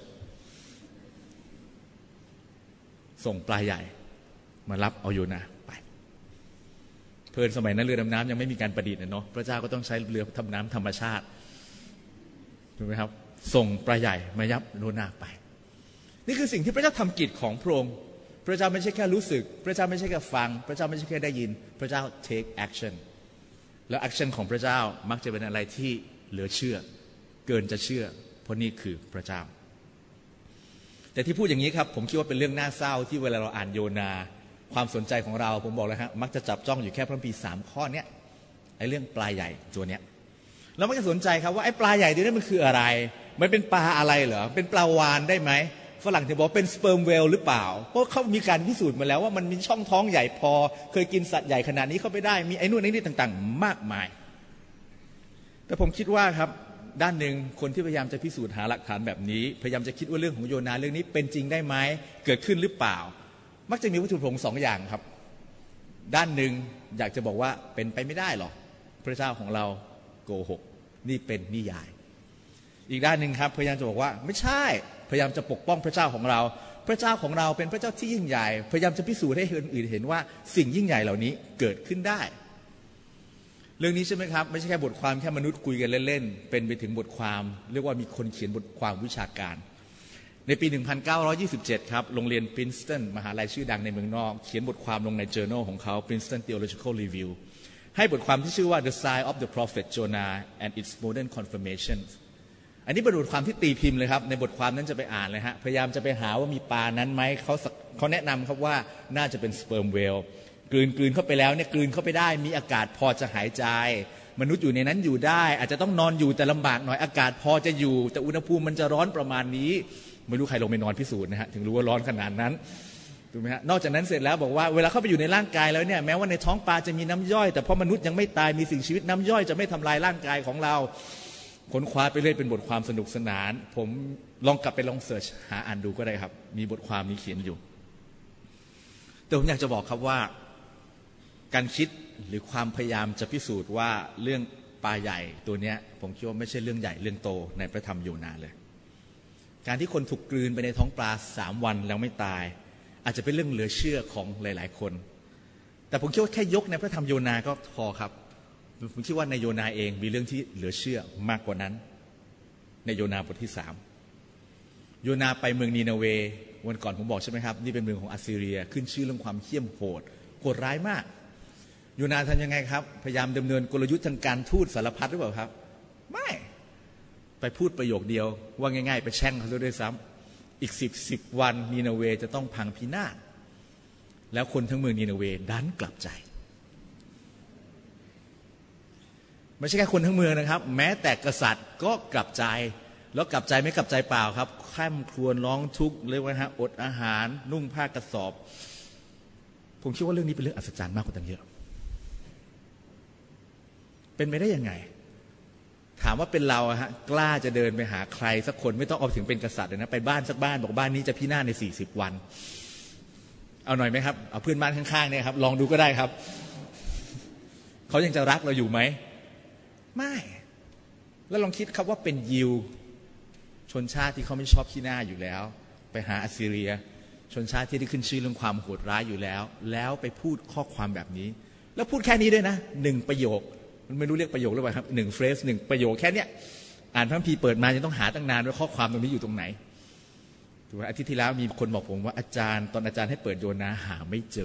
ส่งปลาใหญ่มารับเอาโยนาไปเพลินสมัยนั้นเรือดำน้ำยังไม่มีการประดิษฐ์เนาะพระเจ้าก็ต้องใช้เรือทำน้ำธรรมชาติถูกไหมครับส่งปลาใหญ่มายับโยนาไปนี่คือสิ่งที่พระเจ้าทำกิจของพระองค์พระเจ้าไม่ใช่แค่รู้สึกพระเจ้าไม่ใช่แค่ฟังพระเจ้าไม่ใช่แค่ได้ยินพระเจ้า take action แล้ว action ของพระเจ้ามักจะเป็นอะไรที่เหลือเชื่อเกินจะเชื่อเพราะนี่คือพระเจ้าแต่ที่พูดอย่างนี้ครับผมคิดว่าเป็นเรื่องน่าเศร้าที่เวลาเราอ่านโยนาความสนใจของเราผมบอกเลยฮะมักจะจับจ้องอยู่แค่พระคัมภีร์สามข้อเนี้ยไอ้เรื่องปลาใหญ่ตัวเนี้ยเราไม่ได้สนใจครับว่าไอ้ปลาใหญ่ตัวนี้มันคืออะไรมันเป็นปลาอะไรเหรอเป็นปลาวาฬได้ไหมฝรั่งจะบอกเป็นสเปิร์มเวลหรือเปล่าเพราะเขามีการพิสูจน์มาแล้วว่ามันมีช่องท้องใหญ่พอเคยกินสัตว์ใหญ่ขนาดนี้เข้าไปได้มีไอ้นู่นไอ้นี่ต่างๆมากมายแต่ผมคิดว่าครับด้านหนึ่งคนที่พยายามจะพิสูจน์หาหลักฐานแบบนี้พยายามจะคิดว่าเรื่องของโยนาเรื่องนี้เป็นจริงได้ไหมเกิดขึ้นหรือเปล่ามักจะมีวัตถุประสงค์สองอย่างครับด้านหนึ่งอยากจะบอกว่าเป็นไปไม่ได้หรอกพระเจ้าของเราโกหกนี่เป็นนิยายอีกด้านหนึ่งครับพยายามจะบอกว่าไม่ใช่พยายามจะปกป้องพระเจ้าของเราพระเจ้าของเราเป็นพระเจ้าที่ยิ่งใหญ่พยายามจะพิสูจน์ให้คนอื่นเห็นว่าสิ่งยิ่งใหญ่เหล่านี้เกิดขึ้นได้เรื่องนี้ใช่ไหมครับไม่ใช่แค่บทความแค่มนุษย์คุยกันเล่นๆเป็นไปถึงบทความเรียกว่ามีคนเขียนบทความวิชาการในปีหนึ่งพันเก้าร้อยยี่สิบเจ็ดครับโรงเรียน Princeton มหาลัยชื่อดังในเมืองนอกเขียนบทความลงใน journal ของเขา Princeton Theological Review ให้บทความที่ชื่อว่า The Sign of the Prophet Jonah and its Modern Confirmation อันนี้เป็นบทความที่ตีพิมพ์เลยครับในบทความนั้นจะไปอ่านเลยฮะพยายามจะไปหาว่ามีปลานั้นไหมเขาเขาแนะนำครับว่าน่าจะเป็นสเปิร์มเวลกลืนกลืนเข้าไปแล้วเนี่ยกลืนเข้าไปได้มีอากาศพอจะหายใจมนุษย์อยู่ในนั้นอยู่ได้อาจจะต้องนอนอยู่แต่ลำบากหน่อยอากาศพอจะอยู่แต่อุณหภูมิมันจะร้อนประมาณนี้ไม่รู้ใครลงไปนอนพิสูจน์นะฮะถึงรู้ว่าร้อนขนาดนั้นถูกไหมฮะนอกจากนั้นเสร็จแล้วบอกว่าเวลาเข้าไปอยู่ในร่างกายแล้วเนี่ยแม้ว่าในท้องปลาจะมีน้ำย่อยแต่เพราะมนุษย์ยังไม่ตายมีสิ่งชีวิตน้ำย่อยจะไม่ทำลายร่างกายของเราค้นคว้าไปเรื่อยเป็นบทความสนุกสนานผมลองกลับไปลองเสิร์ชหาอ่านดูก็ได้ครับมีบทความนี้เขียนอยู่แต่ผมอยากจะบอกครับว่าการคิดหรือความพยายามจะพิสูจน์ว่าเรื่องปลาใหญ่ตัวเนี้ยผมคิดว่าไม่ใช่เรื่องใหญ่เรื่องโตในพระธรรมโยนาเลยการที่คนถูกกลืนไปในท้องปลาสามวันแล้วไม่ตายอาจจะเป็นเรื่องเหลือเชื่อของหลายๆคนแต่ผมคิดว่าแค่ยกในพระธรรมโยนาก็พอครับผมคิดว่าในโยนาเองมีเรื่องที่เหลือเชื่อมากกว่านั้นในโยนาบทที่สามโยนาไปเมืองนีนาเววันก่อนผมบอกใช่ไหมครับนี่เป็นเมืองของอัสซีเรียขึ้นชื่อเรื่องความเหี้ยมโหดโหดร้ายมากโยนาทำยังไงครับพยายามดำเนินกลยุทธ์ทางการทูตสารพัดหรือเปล่าครับไม่ไปพูดประโยคเดียวว่าง่ายๆไปแช่งเขาด้วยซ้ำอีกสิบสิบวันนีนาเวจะต้องพังพินาศแล้วคนทั้งเมืองนีนาเวดันกลับใจไม่ใช่แค่คนทั้งเมืองนะครับแม้แต่กษัตริย์ก็กลับใจแล้วกลับใจไม่กลับใจเปล่าครับข้ามครวญร้องทุกข์เรียกว่าฮะอดอาหารนุ่งผ้ากระสอบผมคิดว่าเรื่องนี้เป็นเรื่องอัศจรรย์มากกว่าตั้งเยอะเป็นไปได้ยังไงถามว่าเป็นเราอะฮะกล้าจะเดินไปหาใครสักคนไม่ต้องเอาถึงเป็นกษัตริย์เลยนะไปบ้านสักบ้านบอกบ้านนี้จะพินาศในสี่สิบวันเอาหน่อยไหมครับเอาเพื่อนบ้านข้างๆเนี่ยครับลองดูก็ได้ครับเขายังจะรักเราอยู่ไหมไม่แล้วลองคิดครับว่าเป็นยิวชนชาติที่เขาไม่ชอบขี้หน้าอยู่แล้วไปหาอัสซีเรียชนชาติที่ได้ขึ้นชื่อเรื่องความโหดร้ายอยู่แล้วแล้วไปพูดข้อความแบบนี้แล้วพูดแค่นี้ด้วยนะหนึ่งประโยคมันไม่รู้เรียกประโยคหรือเปล่าครับหนึ่งเฟรสหนึ่งประโยคแค่เนี้ยอ่านพระคัมภีร์เปิดมาจะต้องหาตั้งนานว่าข้อความตรงนี้อยู่ตรงไหนถูกไหมอาทิตย์ที่แล้วมีคนบอกผมว่าอาจารย์ตอนอาจารย์ให้เปิดโยนาหาไม่เจ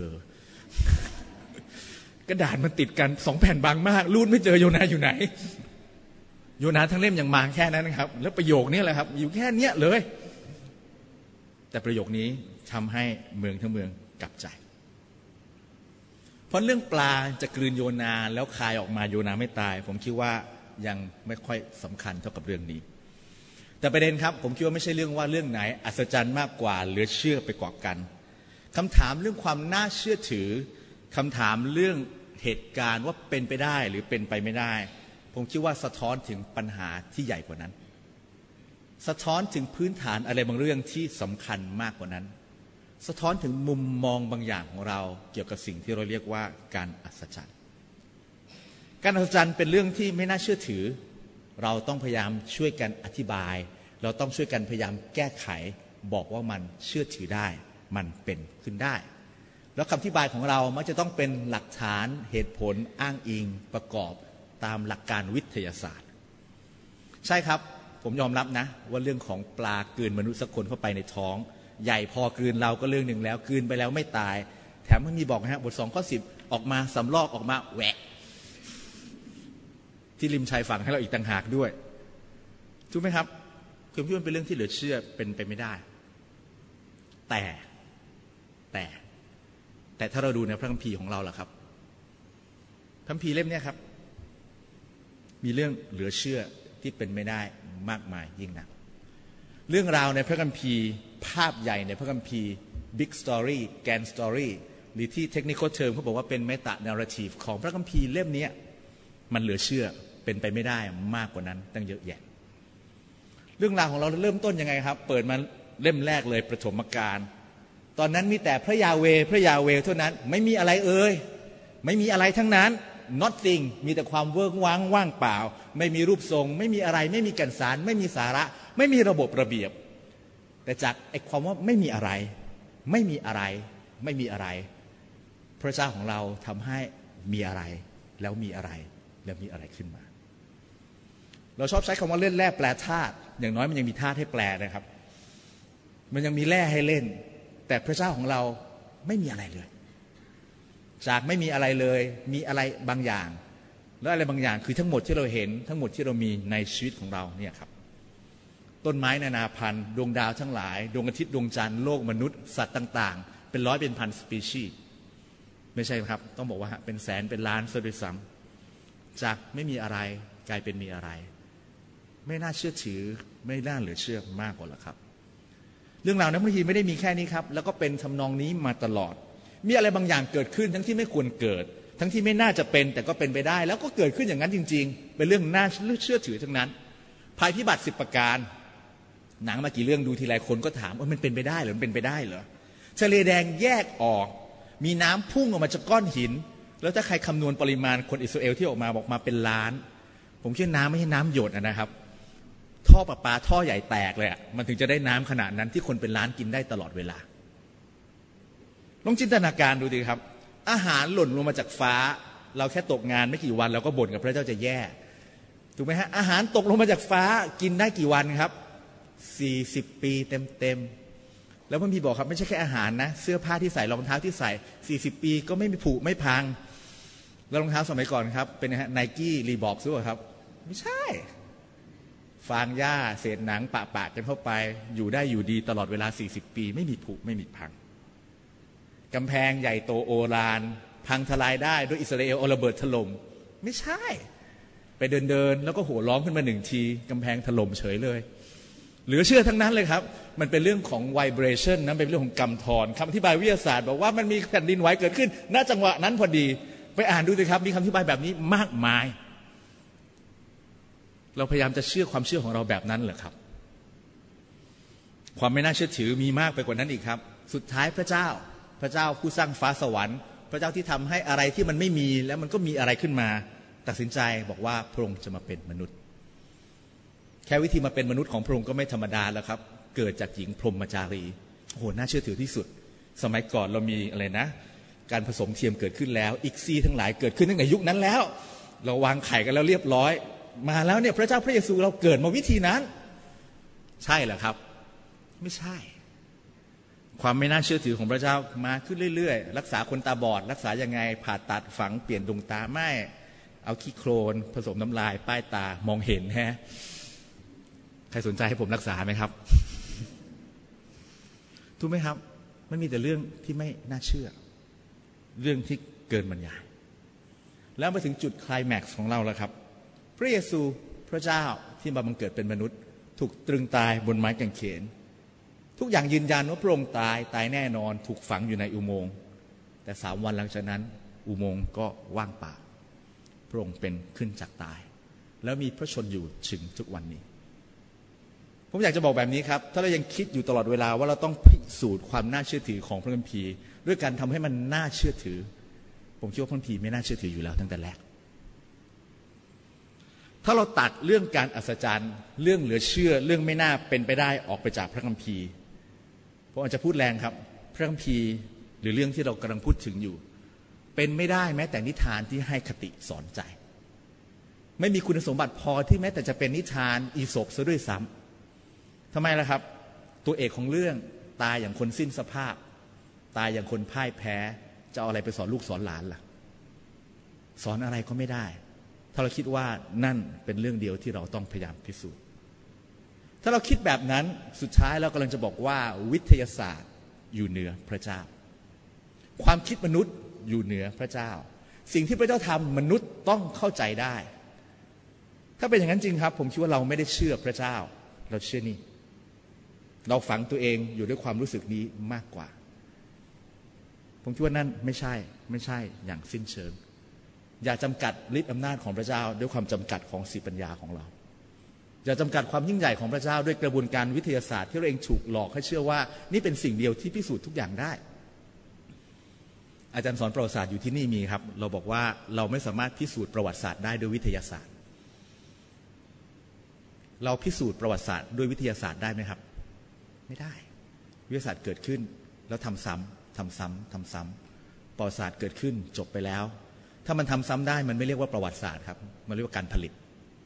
อกระดาษมันติดกันสองแผ่นบางมากรูดไม่เจอโยนาอยู่ไหนโยนาทั้งเล่มยังมาแค่นั้นนะครับแล้วประโยคนี้แหละครับอยู่แค่เนี้ยเลยแต่ประโยคนี้ทำให้เมืองทั้งเมืองกลับใจเพราะเรื่องปลาจะกลืนโยนาแล้วคายออกมาโยนาไม่ตายผมคิดว่ายังไม่ค่อยสำคัญเท่ากับเรื่องนี้แต่ประเด็นครับผมคิดว่าไม่ใช่เรื่องว่าเรื่องไหนอัศจรรย์มากกว่าเหลือเชื่อไปกว่ากันคำถามเรื่องความน่าเชื่อถือคำถามเรื่องเหตุการณ์ว่าเป็นไปได้หรือเป็นไปไม่ได้ผมคิดว่าสะท้อนถึงปัญหาที่ใหญ่กว่านั้นสะท้อนถึงพื้นฐานอะไรบางเรื่องที่สำคัญมากกว่านั้นสะท้อนถึงมุมมองบางอย่างของเราเกี่ยวกับสิ่งที่เราเรียกว่าการอัศจรรย์การอัศจรรย์เป็นเรื่องที่ไม่น่าเชื่อถือเราต้องพยายามช่วยกันอธิบายเราต้องช่วยกันพยายามแก้ไขบอกว่ามันเชื่อถือได้มันเป็นขึ้นได้แล้วคำอธิบายของเรามักจะต้องเป็นหลักฐานเหตุผลอ้างอิงประกอบตามหลักการวิทยาศาสตร์ใช่ครับผมยอมรับนะว่าเรื่องของปลากลืนมนุษย์สักคนเข้าไปในท้องใหญ่พอกลืนเราก็เรื่องหนึ่งแล้วกลืนไปแล้วไม่ตายแถมมันมีบอกนะฮะบทสองข้อสิบออกมาสำลอกออกมาแหวะที่ริมชายฝั่งให้เราอีกต่างหากด้วยถูกไหมครับคือพี่มันเป็นเรื่องที่เหลือเชื่อเป็นไปไม่ได้แต่แต่แต่ถ้าเราดูในพระคัมภีร์ของเราล่ะครับพระคัมภีร์เล่มนี้ครับมีเรื่องเหลือเชื่อที่เป็นไม่ได้มากมายยิ่งนักเรื่องราวในพระคัมภีร์ภาพใหญ่ในพระคัมภีร์ big story grand story หรือที่ technical term เขาบอกว่าเป็น meta narrative ของพระคัมภีร์เล่มนี้มันเหลือเชื่อเป็นไปไม่ได้มากกว่านั้นตั้งเยอะแยะเรื่องราวของเราเริ่มต้นยังไงครับเปิดมาเล่มแรกเลยปฐมกาลตอนนั้นมีแต่พระยาเวพระยาเวเท่านั้นไม่มีอะไรเอ่ยไม่มีอะไรทั้งนั้น nothing มีแต่ความเวิ้งว้างว่างเปล่าไม่มีรูปทรงไม่มีอะไรไม่มีแก่นสารไม่มีสาระไม่มีระบบระเบียบแต่จากไอ้ความว่าไม่มีอะไรไม่มีอะไรไม่มีอะไรพระเจ้าของเราทำให้มีอะไรแล้วมีอะไรแล้วมีอะไรขึ้นมาเราชอบใช้คำว่าเล่นแร่แปลธาตุอย่างน้อยมันยังมีธาตุให้แปลนะครับมันยังมีแร่ให้เล่นแต่พระเจ้าของเราไม่มีอะไรเลยจากไม่มีอะไรเลยมีอะไรบางอย่างแล้วอะไรบางอย่างคือทั้งหมดที่เราเห็นทั้งหมดที่เรามีในชีวิตของเราเนี่ยครับต้นไม้นานาพันธุ์ดวงดาวทั้งหลายดวงอาทิตย์ดวงจันทร์โลกมนุษย์สัตว์ต่างๆเป็นร้อยเป็นพันสปีชีส์ไม่ใช่ครับต้องบอกว่าเป็นแสนเป็นล้านซะด้วยซ้ำจากไม่มีอะไรกลายเป็นมีอะไรไม่น่าเชื่อถือไม่น่าเหลือเชื่อมากกว่าหรอกครับเรื่องราวในพระคัมภีร์ไม่ได้มีแค่นี้ครับแล้วก็เป็นทำนองนี้มาตลอดมีอะไรบางอย่างเกิดขึ้นทั้งที่ไม่ควรเกิดทั้งที่ไม่น่าจะเป็นแต่ก็เป็นไปได้แล้วก็เกิดขึ้นอย่างนั้นจริงๆเป็นเรื่องน่าเชื่อถือทั้งนั้นภัยพิบัติสิบประการหนังมากี่เรื่องดูทีไรคนก็ถามว่ามันเป็นไปได้หรือมันเป็นไปได้เหรอทะเลแดงแยกออกมีน้ำพุ่งออกมาจากก้อนหินแล้วถ้าใครคำนวณปริมาณคนอิสราเอลที่ออกมาบอกมาเป็นล้านผมคิดน้ำไม่ใช่น้ำหยดนะครับท่อประปาท่อใหญ่แตกเลยอ่ะมันถึงจะได้น้ำขนาดนั้นที่คนเป็นล้านกินได้ตลอดเวลาลองจินตนาการดูดิครับอาหารหล่นลงมาจากฟ้าเราแค่ตกงานไม่กี่วันเราก็บ่นกับพระเจ้าจะแย่ถูกไหมฮะอาหารตกลงมาจากฟ้ากินได้กี่วันครับสี่สิบปีเต็มๆแล้วพระพี่บอกครับไม่ใช่แค่อาหารนะเสื้อผ้าที่ใส่รองเท้าที่ใส่สี่สิบปีก็ไม่มีผุไม่พังแล้วรองเท้าสมัยก่อนครับเป็นนะฮะไนกี้รีบอกซื้อครับไม่ใช่ฟางหญ้าเศษหนังปะปะกันเข้าไปอยู่ได้อยู่ดีตลอดเวลาสี่สิบปีไม่มีผุไม่มีพังกำแพงใหญ่โตโอฬารพังทลายได้ด้วยอิสราเอลเอาระเบิดถล่มไม่ใช่ไปเดินเดินแล้วก็โห่ร้องขึ้นมาหนึ่งทีกำแพงถล่มเฉยเลยเหลือเชื่อทั้งนั้นเลยครับมันเป็นเรื่องของ vibration นะเป็นเรื่องของกำธรคำอธิบายวิทยาศาสตร์บอกว่ามันมีแผ่นดินไหวเกิดขึ้นณจังหวะนั้นพอดีไปอ่านดูสิครับมีคำอธิบายแบบนี้มากมายเราพยายามจะเชื่อความเชื่อของเราแบบนั้นเหรอครับความไม่น่าเชื่อถือมีมากไปกว่านั้นอีกครับสุดท้ายพระเจ้าพระเจ้าผู้สร้างฟ้าสวรรค์พระเจ้าที่ทำให้อะไรที่มันไม่มีแล้วมันก็มีอะไรขึ้นมาตัดสินใจบอกว่าพระองค์จะมาเป็นมนุษย์แค่วิธีมาเป็นมนุษย์ของพระองค์ก็ไม่ธรรมดาแล้วครับเกิดจากหญิงพรหมจารีโอ้โหน่าเชื่อถือที่สุดสมัยก่อนเรามีอะไรนะการผสมเทียมเกิดขึ้นแล้วอีกซีทั้งหลายเกิดขึ้นตั้งแต่ยุคนั้นแล้วเราวางไข่กันแล้วเรียบร้อยมาแล้วเนี่ยพระเจ้าพระเยซูเราเกิดมาวิธีนั้นใช่เหรอครับไม่ใช่ความไม่น่าเชื่อถือของพระเจ้ามาขึ้นเรื่อยๆรักษาคนตาบอดรักษายังไงผ่าตัดฝังเปลี่ยนดวงตาไม่เอาขี้โคลนผสมน้ำลายป้ายตามองเห็นฮะใครสนใจให้ผมรักษาไหมครับถูกไหมครับมันมีแต่เรื่องที่ไม่น่าเชื่อเรื่องที่เกินบรรยายแล้วมาถึงจุดไคลแม็กซ์ของเราแล้วครับพระเยซูพระเจ้าที่มาบังเกิดเป็นมนุษย์ถูกตรึงตายบนไม้กางเขนทุกอย่างยืนยันว่าพระองค์ตายตายแน่นอนถูกฝังอยู่ในอุโมงค์แต่สามวันหลังจากนั้นอุโมงค์ก็ว่างเปล่าพระองค์เป็นขึ้นจากตายแล้วมีพระชนอยู่ถึงทุกวันนี้ผมอยากจะบอกแบบนี้ครับถ้าเรายังคิดอยู่ตลอดเวลาว่าเราต้องพิสูจน์ความน่าเชื่อถือของพระคัมภีร์ด้วยการทำให้มันน่าเชื่อถือผมคิดว่าพระคัมภีร์ไม่น่าเชื่อถืออยู่แล้วตั้งแต่แรกถ้าเราตัดเรื่องการอัศจรรย์เรื่องเหลือเชื่อเรื่องไม่น่าเป็นไปได้ออกไปจากพระคัมภีร์ผมอาจจะพูดแรงครับพระคัมภีร์หรือเรื่องที่เรากำลังพูดถึงอยู่เป็นไม่ได้แม้แต่นิทานที่ให้คติสอนใจไม่มีคุณสมบัติพอที่แม้แต่จะเป็นนิทานอีสปซะด้วยซ้ำทำไมล่ะครับตัวเอกของเรื่องตายอย่างคนสิ้นสภาพตายอย่างคนพ่ายแพ้จะเอาอะไรไปสอนลูกสอนหลานล่ะสอนอะไรก็ไม่ได้ถ้าเราคิดว่านั่นเป็นเรื่องเดียวที่เราต้องพยายามพิสูจน์ถ้าเราคิดแบบนั้นสุดท้ายเรากำลังจะบอกว่าวิทยาศาสตร์อยู่เหนือพระเจ้าความคิดมนุษย์อยู่เหนือพระเจ้าสิ่งที่พระเจ้าทำมนุษย์ต้องเข้าใจได้ถ้าเป็นอย่างนั้นจริงครับผมคิดว่าเราไม่ได้เชื่อพระเจ้าเราเชื่อนี่เราฝังตัวเองอยู่ด้วยความรู้สึกนี้มากกว่าผมคิดว่านั่นไม่ใช่ไม่ใช่อย่างสิ้นเชิงอย่าจำกัดฤทธิอำนาจของพระเจ้าด้วยความจำกัดของสติปัญญาของเราอย่าจำกัดความยิ่งใหญ่ของพระเจ้าด้วยกระบวนการวิทยาศาสตร์ที่เราเองถูกหลอกให้เชื่อว่านี่เป็นสิ่งเดียวที่พิสูจน์ทุกอย่างได้อาจารย์สอนประวัติศาสตร์อยู่ที่นี่มีครับเราบอกว่าเราไม่สามารถพิสูจน์ประวัติศาสตร์ได้ด้วยวิทยาศาสตร์เราพิสูจน์ประวัติศาสตร์ด้วยวิทยาศาสตร์ได้ไหมครับไม่ได้วิทยาศาสตร์เกิดขึ้นแล้วทำซ้ำทำซ้ำทำซ้ำประวัติศาสตร์เกิดขึ้นจบไปแล้วถ้ามันทำซ้ำได้มันไม่เรียกว่าประวัติศาสตร์ครับมันเรียกว่าการผลิต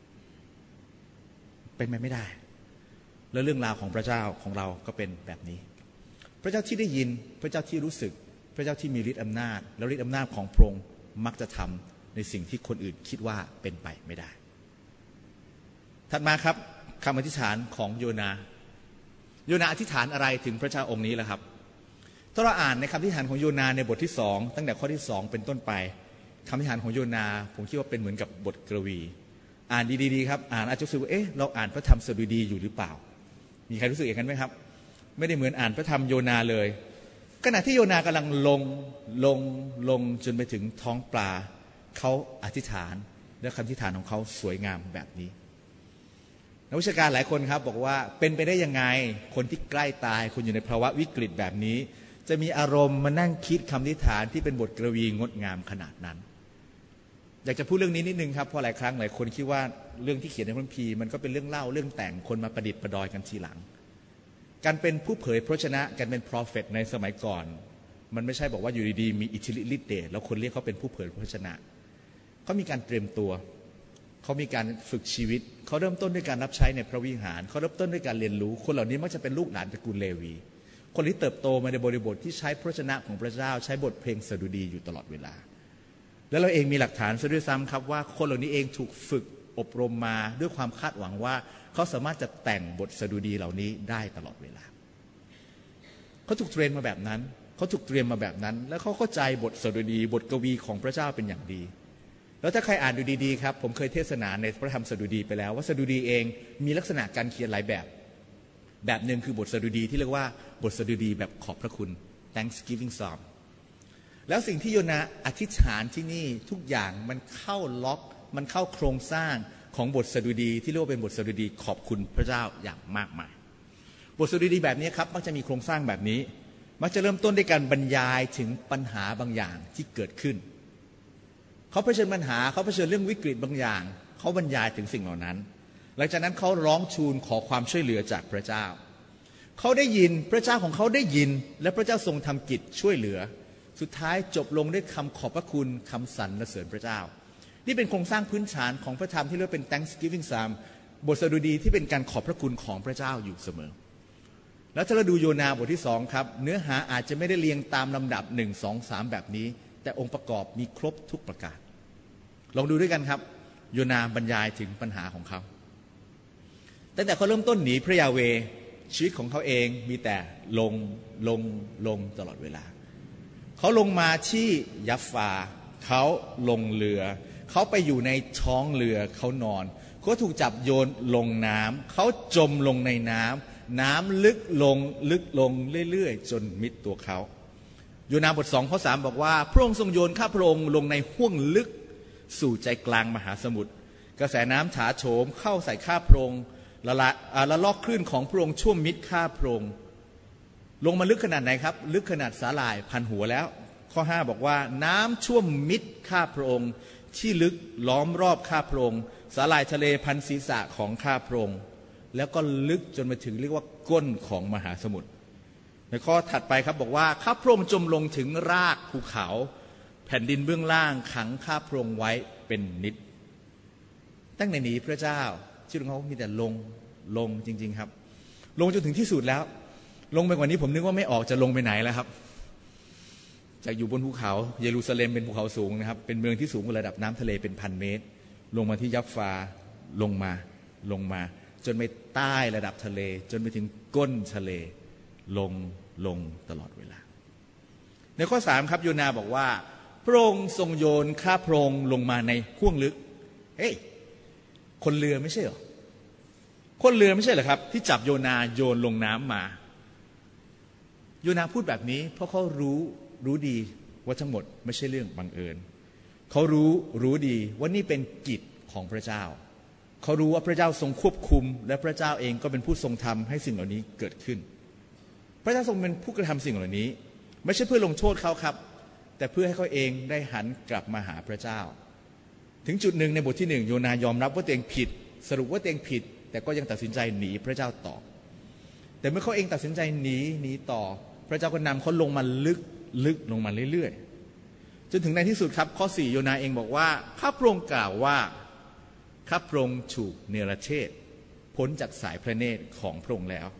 เป็นไปไม่ได้แล้วเรื่องราวของพระเจ้าของเราก็เป็นแบบนี้พระเจ้าที่ได้ยินพระเจ้าที่รู้สึกพระเจ้าที่มีฤทธิ์อำนาจแล้วฤทธิ์อำนาจของพระองค์มักจะทำในสิ่งที่คนอื่นคิดว่าเป็นไปไม่ได้ถัดมาครับคำอธิษฐานของโยนาโยนาอธิษฐานอะไรถึงพระเจ้าองค์นี้ล่ะครับถ้าเราอ่านในคำอธิษฐานของโยนาในบทที่สองตั้งแต่ข้อที่สองเป็นต้นไปคำอธิษฐานของโยนาผมคิดว่าเป็นเหมือนกับบทกวีอ่านดีๆครับอ่านอาจจะรู้สึกว่าเอ๊ะเราอ่านพระธรรมสดุดีอยู่หรือเปล่ามีใครรู้สึกอย่างนั้นไหมครับไม่ได้เหมือนอ่านพระธรรมโยนาเลยขณะที่โยนากำลังลงลงลงจนไปถึงท้องปลาเขาอธิษฐานและคำอธิษฐานของเขาสวยงามแบบนี้นักวิชาการหลายคนครับบอกว่าเป็นไปได้ยังไงคนที่ใกล้ตายคนอยู่ในภาวะวิกฤตแบบนี้จะมีอารมณ์มานั่งคิดคำอธิษฐานที่เป็นบทกวีงดงามขนาดนั้นอยากจะพูดเรื่องนี้นิดนึงครับเพราะหลายครั้งหลายคนคิดว่าเรื่องที่เขียนในพระคัมภีร์มันก็เป็นเรื่องเล่าเรื่องแต่งคนมาประดิษฐ์ประดอยกันทีหลังการเป็นผู้เผยพระวจนะการเป็น prophet ในสมัยก่อนมันไม่ใช่บอกว่าอยู่ดีๆมีอิทธิฤทธิ์เดชแล้วคนเรียกเขาเป็นผู้เผยพระวจนะเขามีการเตรียมตัวเขามีการฝึกชีวิตเขาเริ่มต้นด้วยการรับใช้ในพระวิหารเขาเริ่มต้นด้วยการเรียนรู้คนเหล่านี้มักจะเป็นลูกหลานตระกูลเลวีคนที่เติบโตมาในบริบทที่ใช้พระวจนะของพระเจ้าใช้บทเพลงสดุดีอยู่ตลอดเวลาแล้วเราเองมีหลักฐานซะด้วยซ้ำครับว่าคนเหล่านี้เองถูกฝึกอบรมมาด้วยความคาดหวังว่าเขาสามารถจะแต่งบทสดุดีเหล่านี้ได้ตลอดเวลาเขาถูกเทรนมาแบบนั้นเขาถูกเตรียมมาแบบนั้นแล้วเขาเข้าใจบทสดุดีบทกวีของพระเจ้าเป็นอย่างดีแล้วถ้าใครอ่านดูดีๆครับผมเคยเทศนาในพระธรรมสดุดีไปแล้วว่าสดุดีเองมีลักษณะการเขียนหลายแบบแบบหนึ่งคือบทสดุดีที่เรียกว่าบทสดุดีแบบขอบพระคุณ Thanksgiving Psalm แล้วสิ่งที่โยนาอธิษฐานที่นี่ทุกอย่างมันเข้าล็อกมันเข้าโครงสร้างของบทสดุดีที่เรียกว่าเป็นบทสดุดีขอบคุณพระเจ้าอย่างมากมายบทสดุดีแบบนี้ครับมักจะมีโครงสร้างแบบนี้มักจะเริ่มต้นด้วยการบรรยายถึงปัญหาบางอย่างที่เกิดขึ้นเขาเผชิญปัญหาเขาเผชิญเรื่องวิกฤตบางอย่างเขาบรรยายถึงสิ่งเหล่านั้นหลังจากนั้นเขาร้องทูลขอความช่วยเหลือจากพระเจ้าเขาได้ยินพระเจ้าของเขาได้ยินและพระเจ้าทรงทำกิจช่วยเหลือสุดท้ายจบลงด้วยคำขอบพระคุณคำสรรเสริญพระเจ้านี่เป็นโครงสร้างพื้นฐานของพระธรรมที่เรียกเป็น Thanksgiving Psalm บทสดุดีที่เป็นการขอบพระคุณของพระเจ้าอยู่เสมอแล้วถ้าเราดูโยนาบทที่สองครับเนื้อหาอาจจะไม่ได้เรียงตามลำดับหนึ่ง สอง สามแบบนี้แต่องค์ประกอบมีครบทุกประการลองดูด้วยกันครับโยนาบรรยายถึงปัญหาของเขาตั้งแต่เขาเริ่มต้นหนีพระยาเวห์ชีวิตของเขาเองมีแต่ลงลงลงตลอดเวลาเขาลงมาที่ยัฟฟาเขาลงเรือเขาไปอยู่ในท้องเรือเขานอนเขาถูกจับโยนลงน้ำเขาจมลงในน้ำน้ำลึกลงลึกลงเรื่อยๆจนมิดตัวเขาโยนาบทสองข้อสามบอกว่าพระองค์ทรงโยนข้าพระองค์ลงในห้วงลึกสู่ใจกลางมหาสมุทรกระแสน้ำถาโถมเข้าใส่ข้าพระองค์ละละละลอกคลื่นของพระองค์ท่วมมิดข้าพระองค์ลงมาลึกขนาดไหนครับลึกขนาดสาหร่ายพันหัวแล้วข้อห้าบอกว่าน้ำท่วมมิดข้าพระองค์ที่ลึกล้อมรอบข้าพระองค์สาหร่ายทะเลพันศีรษะของข้าพระองค์แล้วก็ลึกจนมาถึงเรียกว่าก้นของมหาสมุทรในข้อถัดไปครับบอกว่าข้าพระองค์จมลงถึงรากภูเขาแผ่นดินเบื้องล่างขังข้าพระองค์ไว้เป็นนิจตั้งแต่หนีพระเจ้าชีวิตของเขามีแต่ลงลงจริงๆครับลงจนถึงที่สุดแล้วลงไปกว่านี้ผมนึกว่าไม่ออกจะลงไปไหนแล้วครับจากอยู่บนภูเขาเยรูซาเล็มเป็นภูเขาสูงนะครับเป็นเมืองที่สูงกว่าระดับน้ำทะเลเป็นพันเมตรลงมาที่ยัฟฟาลงมาลงมาจนไปใต้ระดับทะเลจนไปถึงก้นทะเลลงลงตลอดเวลาในข้อสามครับโยนาบอกว่าพระองค์ทรงโยนข้าพระองค์ลงมาในห้วงลึกเฮ้ยคนเรือไม่ใช่เหรอคนเรือไม่ใช่เหรอครับที่จับโยนาโยนลงน้ำมาโยนาพูดแบบนี้เพราะเขารู้รู้ดีว่าทั้งหมดไม่ใช่เรื่องบังเอิญเขารู้รู้ดีว่านี่เป็นกิจของพระเจ้าเขารู้ว่าพระเจ้าทรงควบคุมและพระเจ้าเองก็เป็นผู้ทรงทำให้สิ่งเหล่านี้เกิดขึ้นพระเจ้าทรงเป็นผู้กระทำสิ่งเหล่านี้ไม่ใช่เพื่อลงโทษเขาครับแต่เพื่อให้เขาเองได้หันกลับมาหาพระเจ้าถึงจุดหนึ่งในบทที่หนึ่งโยนายอมรับว่าตัวเองผิดสรุปว่าตัวเองผิดแต่ก็ยังตัดสินใจหนีพระเจ้าต่อแต่เมื่อเขาเองตัดสินใจหนีหนีต่อพระเจ้าก็นำเขาลงมาลึกลึกลงมาเรื่อยๆจนถึงในที่สุดครับข้อสี่โยนาเองบอกว่าข้าพระองค์กล่าวว่าข้าพระองค์ถูกเนรเทศพ้นจากสายพระเนตรของพระองค์แล้ว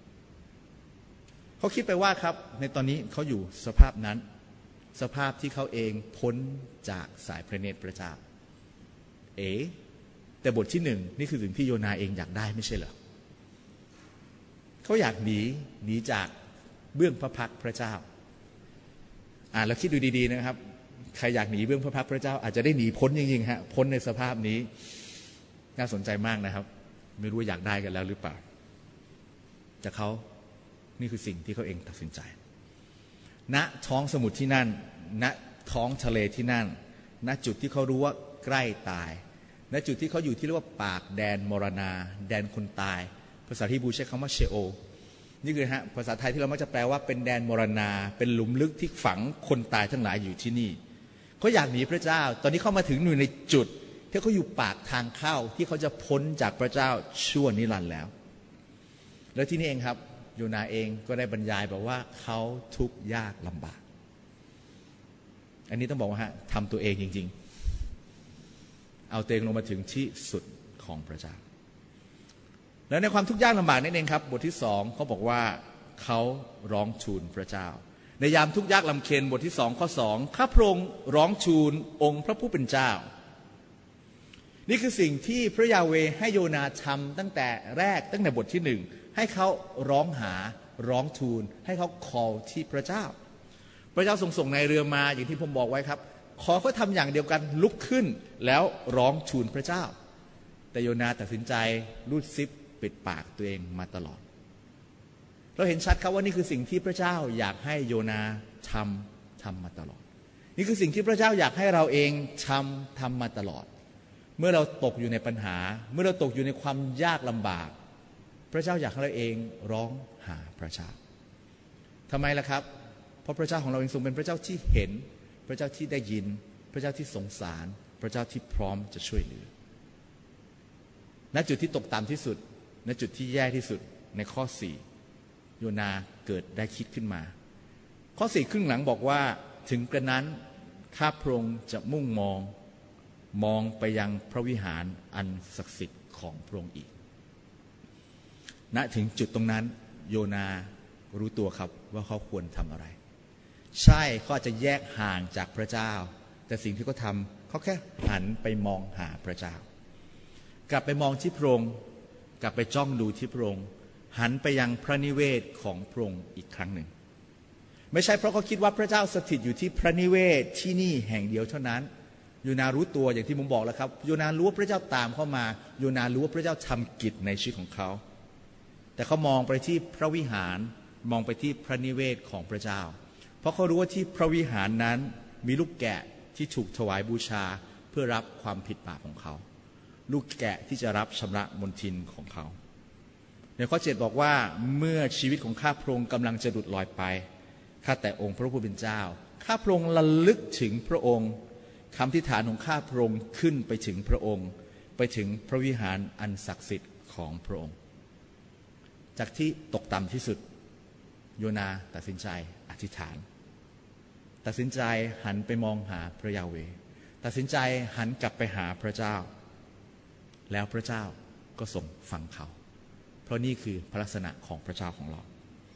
เขาคิดไปว่าครับในตอนนี้เขาอยู่สภาพนั้นสภาพที่เขาเองพ้นจากสายพระเนตรพระเจ้าเอ๋แต่บทที่หนึ่งนี่คือสิ่งที่โยนาเองอยากได้ไม่ใช่เหรอเขาอยากหนีหนีจากเบื้องพระพักตร์พระเจ้าอ่าแล้วคิดดูดีๆนะครับใครอยากหนีเบื้องพระพักตร์พระเจ้าอาจจะได้หนีพ้นจริงๆฮะพ้นในสภาพนี้น่าสนใจมากนะครับไม่รู้ว่าอยากได้กันแล้วหรือเปล่าแต่เขานี่คือสิ่งที่เขาเองตัดสินใจณท้องสมุทรที่นั่นณท้องทะเลที่นั่นณจุดที่เขารู้ว่าใกล้ตายณจุดที่เขาอยู่ที่เรียกว่าปากแดนมรณาแดนคนตายภาษาฮีบรูใช้คำว่าเชโอนี่คือฮะภาษาไทยที่เรามักจะแปลว่าเป็นแดนมรณาเป็นหลุมลึกที่ฝังคนตายทั้งหลายอยู่ที่นี่เขาอยากหนีพระเจ้าตอนนี้เขามาถึงอยู่ในจุดที่เขาอยู่ปากทางเข้าที่เขาจะพ้นจากพระเจ้าชั่วนิรันดร์แล้วแล้วที่นี่เองครับโยนาเองก็ได้บรรยายบอกว่าเขาทุกข์ยากลำบากอันนี้ต้องบอกว่าฮะทำตัวเองจริงๆเอาตัวเองลงมาถึงที่สุดของพระเจ้าแล้วในความทุกข์ยากลำบากนั่นเองครับบทที่สองเขาบอกว่าเขาร้องทูลพระเจ้าในยามทุกข์ยากลำเค็ญบทที่สองข้อสองข้าพระองค์ร้องทูลองค์พระผู้เป็นเจ้านี่คือสิ่งที่พระยาเวห์ให้โยนาทำตั้งแต่แรกตั้งแต่บทที่หนึ่งให้เขาร้องหาร้องทูลให้เขา call ที่พระเจ้าพระเจ้าทรงส่งในเรือมาอย่างที่ผมบอกไว้ครับขอเขาทำอย่างเดียวกันลุกขึ้นแล้วร้องทูลพระเจ้าแต่โยนาตัดสินใจรูดซิปปิดปากตัวเองมาตลอดเราเห็นชัดครับว่านี่คือสิ่งที่พระเจ้าอยากให้โยนาทำทำมาตลอดนี่คือสิ่งที่พระเจ้าอยากให้เราเองทำทำมาตลอดเมื่อเราตกอยู่ในปัญหาเมื่อเราตกอยู่ในความยากลำบากพระเจ้าอยากให้เราเองร้องหาพระเจ้าทำไมล่ะครับเพราะพระเจ้าของเราเองทรงเป็นพระเจ้าที่เห็นพระเจ้าที่ได้ยินพระเจ้าที่สงสารพระเจ้าที่พร้อมจะช่วยเหลือณจุดที่ตกต่ำที่สุดณจุดที่แย่ที่สุดในข้อสี่โยนาเกิดได้คิดขึ้นมาข้อสี่ครึ่งหลังบอกว่าถึงกระนั้นข้าพระองค์จะมุ่งมองมองไปยังพระวิหารอันศักดิ์สิทธิ์ของพระองค์อีกณถึงจุดตรงนั้นโยนารู้ตัวครับว่าเขาควรทำอะไรใช่เขาอาจจะแยกห่างจากพระเจ้าแต่สิ่งที่เขาทำเขาแค่หันไปมองหาพระเจ้ากลับไปมองที่พระองค์กลับไปจ้องดูที่พระองค์หันไปยังพระนิเวศของพระองค์อีกครั้งหนึ่งไม่ใช่เพราะเขาคิดว่าพระเจ้าสถิตอยู่ที่พระนิเวศที่นี่แห่งเดียวเท่านั้นโยนารู้ตัวอย่างที่ผมบอกแล้วครับโยนารู้ว่าพระเจ้าตามเข้ามาโยนารู้ว่าพระเจ้าทำกิจในชีวิตของเขาแต่เขามองไปที่พระวิหารมองไปที่พระนิเวศของพระเจ้าเพราะเขารู้ว่าที่พระวิหารนั้นมีลูกแกะที่ถูกถวายบูชาเพื่อรับความผิดบาปของเขาลูกแกะที่จะรับชำระมลทินของเขาในข้อเจ็ดบอกว่าเมื่อชีวิตของข้าพระองค์กำลังจะหลุดลอยไปข้าแต่องค์พระผู้เป็นเจ้าข้าพระองค์ระลึกถึงพระองค์คำที่ฐานของข้าพระองค์ขึ้นไปถึงพระองค์ไปถึงพระวิหารอันศักดิ์สิทธิ์ของพระองค์จากที่ตกต่ำที่สุดโยนาตัดสินใจอธิษฐานตัดสินใจหันไปมองหาพระยาเวห์ตัดสินใจหันกลับไปหาพระเจ้าแล้วพระเจ้าก็ทรงฟังเขาเพราะนี่คือพระลักษณะของพระเจ้าของเรา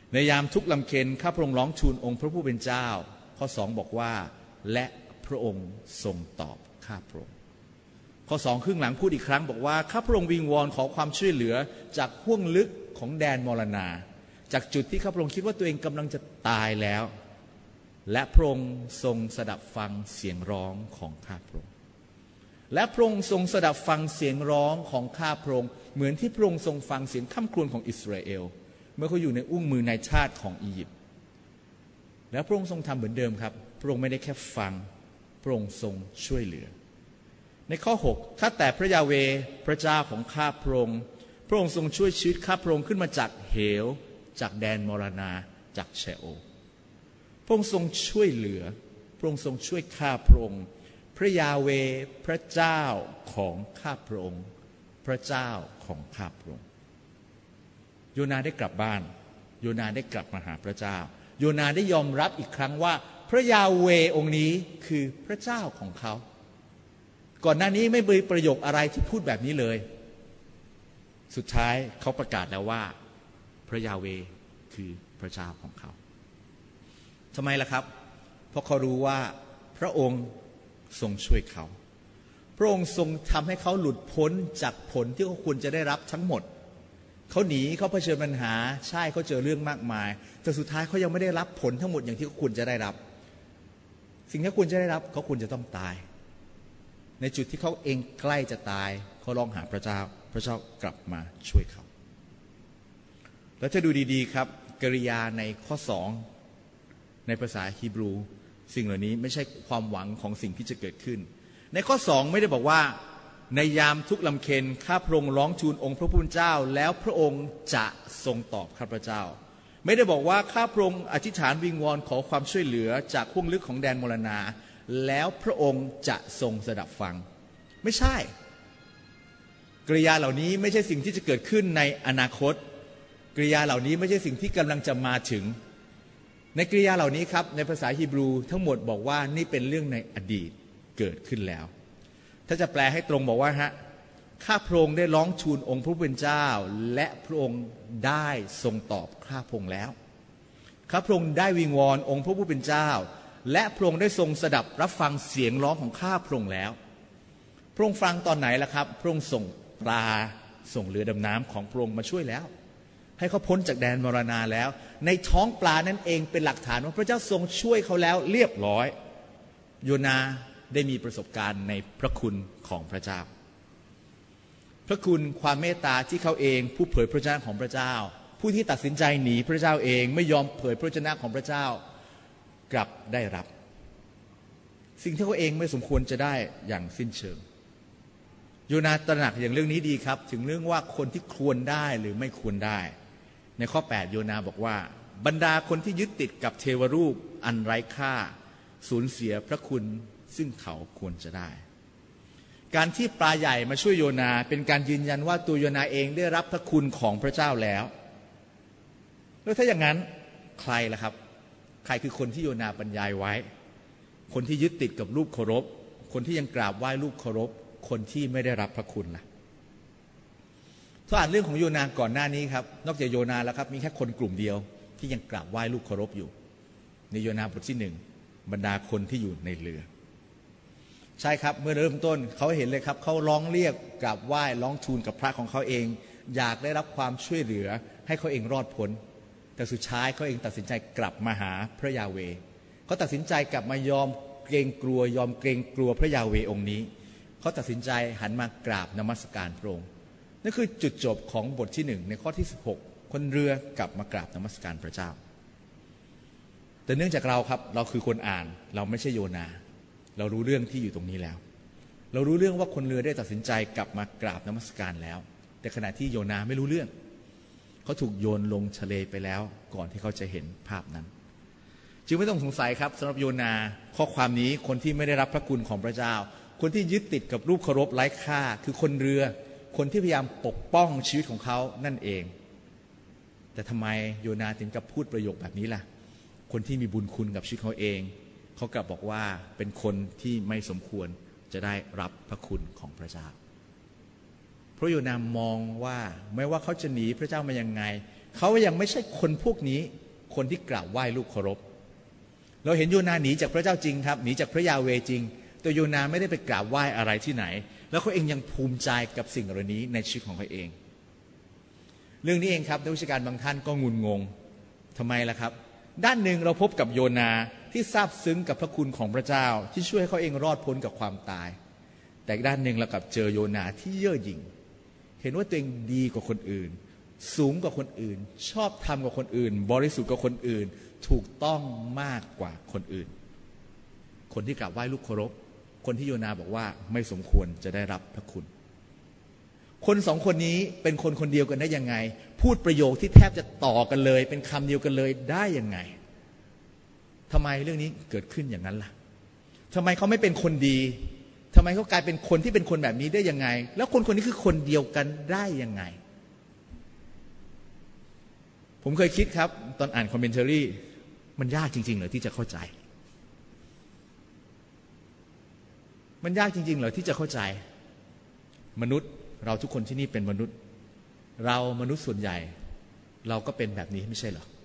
ในยามทุกข์ลำเค็ญข้าพระองค์ร้องทูลองค์พระผู้เป็นเจ้าข้อสองบอกว่าและพระองค์ทรงตอบข้าพระองค์ข้อสองครึ่งหลังพูดอีกครั้งบอกว่าข้าพระองค์วิงวอนขอความช่วยเหลือจากห้วงลึกของแดนมรณาจากจุดที่ข้าพระองค์คิดว่าตัวเองกำลังจะตายแล้วและพระองค์ทรงสดับฟังเสียงร้องของข้าพระองค์และพระองค์ทรงสดับฟังเสียงร้องของข้าพระองค์เหมือนที่พระองค์ทรงฟังเสียงค่ำครวญของอิสราเอลเมื่อเขาอยู่ในอุ้งมือนายทาสของอียิปต์แล้วพระองค์ทรงทำเหมือนเดิมครับพระองค์ไม่ได้แค่ฟังพระองค์ทรงช่วยเหลือในข้อหกข้าแต่พระยาเวห์พระเจ้าของข้าพระองค์พระองค์ทรงช่วยชีวิตข้าพระองค์ขึ้นมาจากเหวจากแดนมรณาจากเชโอลพระองค์ทรงช่วยเหลือพระองค์ทรงช่วยข้าพระองค์พระยาเวห์พระเจ้าของข้าพระองค์พระเจ้าของข้าพระองค์โยนาได้กลับบ้านโยนาได้กลับมาหาพระเจ้าโยนาได้ยอมรับอีกครั้งว่าพระยาเวห์องค์นี้คือพระเจ้าของเขาก่อนหน้านี้ไม่มีประโยคอะไรที่พูดแบบนี้เลยสุดท้ายเขาประกาศแล้วว่าพระยาเวห์คือพระเจ้าของเขาทำไมล่ะครับเพราะเขารู้ว่าพระองค์ทรงช่วยเขาพระองค์ทรงทำให้เขาหลุดพ้นจากผลที่เขาควรจะได้รับทั้งหมดเขาหนีเขาเผชิญปัญหาใช่เขาเจอเรื่องมากมายแต่สุดท้ายเขายังไม่ได้รับผลทั้งหมดอย่างที่เขาควรจะได้รับสิ่งที่ควรจะได้รับเขาควรจะต้องตายในจุดที่เขาเองใกล้จะตายเขาร้องหาพระเจ้าพระเจ้ากลับมาช่วยเขาแล้วถ้าดูดีๆครับกริยาในข้อสองในภาษาฮีบรูสิ่งเหล่านี้ไม่ใช่ความหวังของสิ่งที่จะเกิดขึ้นในข้อสองไม่ได้บอกว่าในยามทุกข์ลำเค็ญข้าพระองค์ร้องทูลองค์พระผู้เป็นเจ้าแล้วพระองค์จะทรงตอบข้าพระเจ้าไม่ได้บอกว่าข้าพระองค์อธิษฐานวิงวอนขอความช่วยเหลือจากห้วงลึกของแดนมรณาแล้วพระองค์จะทรงสดับฟังไม่ใช่กริยาเหล่านี้ไม่ใช่สิ่งที่จะเกิดขึ้นในอนาคตกริยาเหล่านี้ไม่ใช่สิ่งที่กำลังจะมาถึงในกริยาเหล่านี้ครับในภาษาฮีบรูทั้งหมดบอกว่านี่เป็นเรื่องในอดีตเกิดขึ้นแล้วถ้าจะแปลให้ตรงบอกว่าฮะข้าพระองค์ได้ร้องทูลองค์พระผู้เป็นเจ้าและพระองค์ได้ทรงตอบข้าพระองค์แล้วข้าพระองค์ได้วิงวอนองค์พระผู้เป็นเจ้าและพระองค์ได้ทรงสดับรับฟังเสียงร้องของข้าพระองค์แล้วพระองค์ฟังตอนไหนล่ะครับพระองค์ส่งปลาส่งเรือดำน้ำของพระองค์มาช่วยแล้วให้เขาพ้นจากแดนมรณาแล้วในท้องปลานั่นเองเป็นหลักฐานว่าพระเจ้าทรงช่วยเขาแล้วเรียบร้อยโยนาได้มีประสบการณ์ในพระคุณของพระเจ้าพระคุณความเมตตาที่เขาเองผู้เผยพระชนะของพระเจ้าผู้ที่ตัดสินใจหนีพระเจ้าเองไม่ยอมเผยพระชนะของพระเจ้ากลับได้รับสิ่งที่เขาเองไม่สมควรจะได้อย่างสิ้นเชิงโยนาตระหนักอย่างเรื่องนี้ดีครับถึงเรื่องว่าคนที่ควรได้หรือไม่ควรได้ในข้อแปดโยนาบอกว่าบรรดาคนที่ยึดติดกับเทวรูปอันไร้ค่าสูญเสียพระคุณซึ่งเขาควรจะได้การที่ปลาใหญ่มาช่วยโยนาเป็นการยืนยันว่าตัวโยนาเองได้รับพระคุณของพระเจ้าแล้วแล้วถ้าอย่างนั้นใครล่ะครับใครคือคนที่โยนาบรรยายไว้คนที่ยึดติดกับรูปเคารพคนที่ยังกราบไหว้รูปเคารพคนที่ไม่ได้รับพระคุณล่ะถ้าอ่านเรื่องของโยนาก่อนหน้านี้ครับนอกจากโยนาแล้วครับมีแค่คนกลุ่มเดียวที่ยังกราบไหว้รูปเคารพอยู่ในโยนาบทที่หนึ่งบรรดาคนที่อยู่ในเรือใช่ครับเมื่อเริ่มต้นเขาเห็นเลยครับเขาร้องเรียกกราบไหว้ร้องทูลกับพระของเขาเองอยากได้รับความช่วยเหลือให้เขาเองรอดพ้นแต่สุดท้ายเขาเองตัดสินใจกลับมาหาพระยาเวห์เขาตัดสินใจกลับมายอมเกรงกลัวยอมเกรงกลัวพระยาเวห์องค์นี้เขาตัดสินใจหันมากราบนมัสการพระองค์นั่นคือจุดจบของบทที่หนึ่งในข้อที่สิบหกคนเรือกลับมากราบนมัสการพระเจ้าแต่เนื่องจากเราครับเราคือคนอ่านเราไม่ใช่โยนาเรารู้เรื่องที่อยู่ตรงนี้แล้วเรารู้เรื่องว่าคนเรือได้ตัดสินใจกลับมากราบนมัสการแล้วแต่ขณะที่โยนาไม่รู้เรื่องเขาถูกโยนลงทะเลไปแล้วก่อนที่เขาจะเห็นภาพนั้นจึงไม่ต้องสงสัยครับสำหรับโยนาข้อความนี้คนที่ไม่ได้รับพระคุณของพระเจ้าคนที่ยึดติดกับรูปเคารพไร้ค่าคือคนเรือคนที่พยายามปกป้องชีวิตของเขานั่นเองแต่ทำไมโยนาถึงกับพูดประโยคแบบนี้ล่ะคนที่มีบุญคุณกับชีวิตเขาเองเขากลับบอกว่าเป็นคนที่ไม่สมควรจะได้รับพระคุณของพระเจ้าเพราะโยนามองว่าไม่ว่าเขาจะหนีพระเจ้ามายังไงเขายังไม่ใช่คนพวกนี้คนที่กราบไหว้รูปเคารพเราเห็นโยนาหนีจากพระเจ้าจริงครับหนีจากพระยาเวห์จริงแต่โยนาไม่ได้ไปกราบไหว้อะไรที่ไหนแล้วเขาเองยังภูมิใจกับสิ่งเหล่านี้ในชีวิตของเขาเองเรื่องนี้เองครับนักวิชาการบางท่านก็งุนงงทำไมล่ะครับด้านหนึ่งเราพบกับโยนาที่ซาบซึ้งกับพระคุณของพระเจ้าที่ช่วยให้เขาเองรอดพ้นกับความตายแต่ด้านหนึ่งเรากลับเจอโยนาที่เย่อหยิ่งเห็นว่าตัวเองดีกว่าคนอื่นสูงกว่าคนอื่นชอบทำกว่าคนอื่นบริสุทธิ์กว่าคนอื่นถูกต้องมากกว่าคนอื่นคนที่กราบไหว้รูปเคารพคนที่โยนาบอกว่าไม่สมควรจะได้รับพระคุณคนสองคนนี้เป็นคนคนเดียวกันได้ยังไงพูดประโยคที่แทบจะต่อกันเลยเป็นคำเดียวกันเลยได้ยังไงทำไมเรื่องนี้เกิดขึ้นอย่างนั้นล่ะทำไมเขาไม่เป็นคนดีทำไมเขากลายเป็นคนที่เป็นคนแบบนี้ได้ยังไงแล้วคนคนนี้คือคนเดียวกันได้ยังไงผมเคยคิดครับตอนอ่านคอมเมนต์รีมันยากจริงๆเหรอที่จะเข้าใจมันยากจริงๆเหรอที่จะเข้าใจมนุษย์เราทุกคนที่นี่เป็นมนุษย์เรามนุษย์ส่วนใหญ่เราก็เป็นแบบนี้ไม่ใช่เหรอ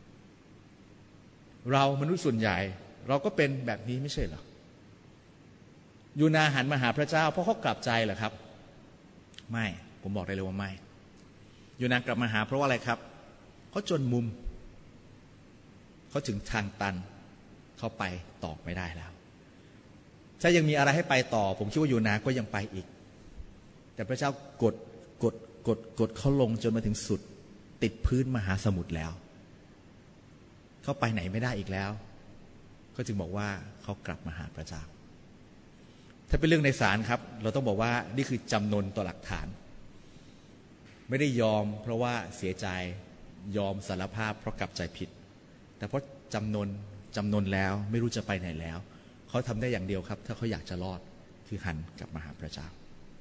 เรามนุษย์ส่วนใหญ่เราก็เป็นแบบนี้ไม่ใช่เหรอยูนาหันมาหาพระเจ้าเพราะเขากลับใจเหรอครับไม่ผมบอกได้เลยว่าไม่ยูนากลับมาหาเพราะว่าอะไรครับเขาจนมุมเขาถึงทางตันเขาไปต่อไม่ได้แล้วถ้ายังมีอะไรให้ไปต่อผมคิดว่ายูนาก็ยังไปอีกแต่พระเจ้ากดกดกดกดเขาลงจนมาถึงสุดติดพื้นมหาสมุทรแล้วเขาไปไหนไม่ได้อีกแล้วเขาจึงบอกว่าเขากลับมาหาพระเจ้าถ้าเป็นเรื่องในศาลครับเราต้องบอกว่านี่คือจำนนต่อหลักฐานไม่ได้ยอมเพราะว่าเสียใจยอมสารภาพเพราะกลับใจผิดแต่เพราะจำนนจำนนแล้วไม่รู้จะไปไหนแล้วเขาทำได้อย่างเดียวครับถ้าเขาอยากจะรอดคือหันกลับมาหาพระเจ้า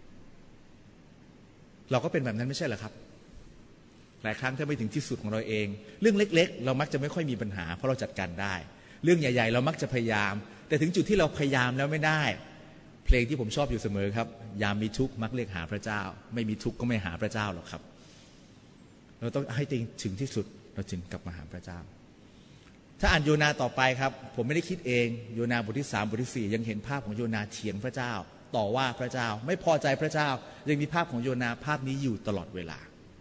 เราก็เป็นแบบนั้นไม่ใช่เหรอครับหลายครั้งถ้าไม่ถึงที่สุดของเราเองเรื่องเล็กๆเรามักจะไม่ค่อยมีปัญหาเพราะเราจัดการได้เรื่องใหญ่ๆเรามักจะพยายามแต่ถึงจุดที่เราพยายามแล้วไม่ได้เพลงที่ผมชอบอยู่เสมอครับยามมีทุกข์มักเรียกหาพระเจ้าไม่มีทุกข์ก็ไม่หาพระเจ้าหรอกครับเราต้องให้ถึงที่สุดเราจึงกลับมาหาพระเจ้าถ้าอ่านโยนาต่อไปครับผมไม่ได้คิดเองโยนาบทที่สามบทที่สี่ยังเห็นภาพของโยนาเถียงพระเจ้าต่อว่าพระเจ้าไม่พอใจพระเจ้ายังมีภาพของโยนาภาพนี้อยู่ตลอดเวลา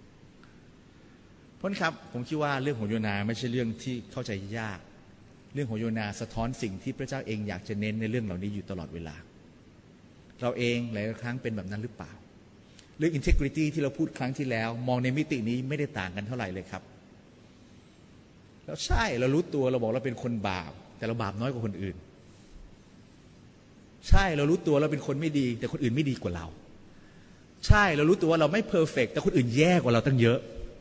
เพราะครับผมคิดว่าเรื่องของโยนาไม่ใช่เรื่องที่เข้าใจยากเรื่องของโยนาสะท้อนสิ่งที่พระเจ้าเองอยากจะเน้นในเรื่องเหล่านี้อยู่ตลอดเวลาเราเองหลายครั้งเป็นแบบนั้นหรือเปล่าเรื่อง integrity ที่เราพูดครั้งที่แล้วมองในมิตินี้ไม่ได้ต่างกันเท่าไหร่เลยครับแล้วใช่เรารู้ตัวเราบอกเราเป็นคนบาปแต่เราบาปน้อยกว่าคนอื่นใช่เรารู้ตัวเราเป็นคนไม่ดีแต่คนอื่นไม่ดีกว่าเราใช่เรารู้ตัวว่าเราไม่เพอร์เฟกต์แต่คนอื่นแย่กว่าเราตั้งเยอะ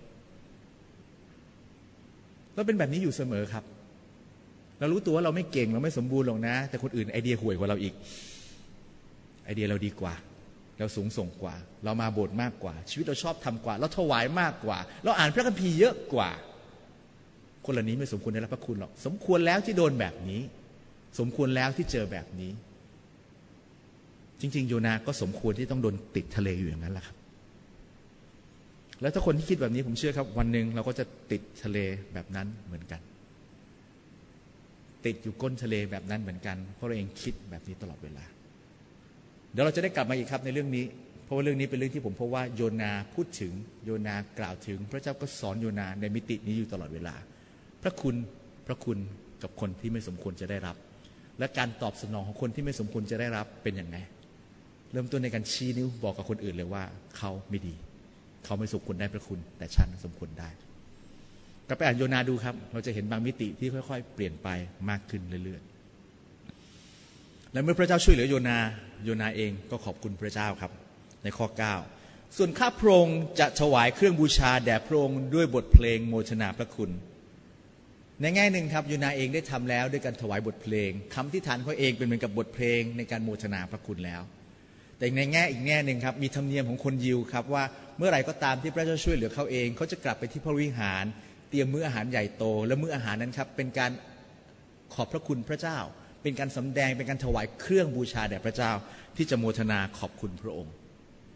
เราเป็นแบบนี้อยู่เสมอครับเรารู้ตัวว่าเราไม่เก่งเราไม่สมบูรณ์หรอกนะแต่คนอื่นไอเดียห่วยกว่าเราอีกไอเดียเราดีกว่าเราสูงส่งกว่าเรามาโบสถ์มากกว่าชีวิตเราชอบทำกว่าเราถวายมากกว่าเราอ่านพระคัมภีร์เยอะกว่าคนเหล่านี้ไม่สมควรได้รับพระคุณหรอกสมควรแล้วที่โดนแบบนี้สมควรแล้วที่เจอแบบนี้จริงๆโยนาก็สมควรที่ต้องโดนติดทะเลอยู่อย่างนั้นแหละครับแล้วถ้าคนที่คิดแบบนี้ผมเชื่อครับวันหนึ่งเราก็จะติดทะเลแบบนั้นเหมือนกันติดอยู่ก้นทะเลแบบนั้นเหมือนกันเพราะเราเองคิดแบบนี้ตลอดเวลาเดี๋ยวเราจะได้กลับมาอีกครับในเรื่องนี้เพราะว่าเรื่องนี้เป็นเรื่องที่ผมพบว่าโยนาพูดถึงโยนากล่าวถึงพระเจ้าก็สอนโยนาในมิตินี้อยู่ตลอดเวลาพระคุณพระคุณกับคนที่ไม่สมควรจะได้รับและการตอบสนองของคนที่ไม่สมควรจะได้รับเป็นอย่างไรเริ่มต้นในการชี้นิ้วบอกกับคนอื่นเลยว่าเขาไม่ดีเขาไม่สมควรได้พระคุณแต่ฉันสมควรได้กลับไปอ่านโยนาดูครับเราจะเห็นบางมิติที่ค่อยๆเปลี่ยนไปมากขึ้นเรื่อยๆและเมื่อพระเจ้าช่วยเหลือโยนาโยนาเองก็ขอบคุณพระเจ้าครับในข้อเก้าส่วนข้าพระองค์จะถวายเครื่องบูชาแด่พระองค์ด้วยบทเพลงโมทนาพระคุณในแง่หนึ่งครับโยนาเองได้ทำแล้วด้วยการถวายบทเพลงคำที่ฐานเขาเองเป็นเหมือนกับบทเพลงในการโมทนาพระคุณแล้วแต่ในแง่อีกแง่หนึ่งครับมีธรรมเนียมของคนยิวครับว่าเมื่อไหร่ก็ตามที่พระเจ้าช่วยเหลือเขาเองเขาจะกลับไปที่พระวิหารเตรียมมื้ออาหารใหญ่โตและมื้ออาหารนั้นครับเป็นการขอบพระคุณพระเจ้าเป็นการสำแดงเป็นการถวายเครื่องบูชาแด่พระเจ้าที่จะโมทนาขอบคุณพระองค์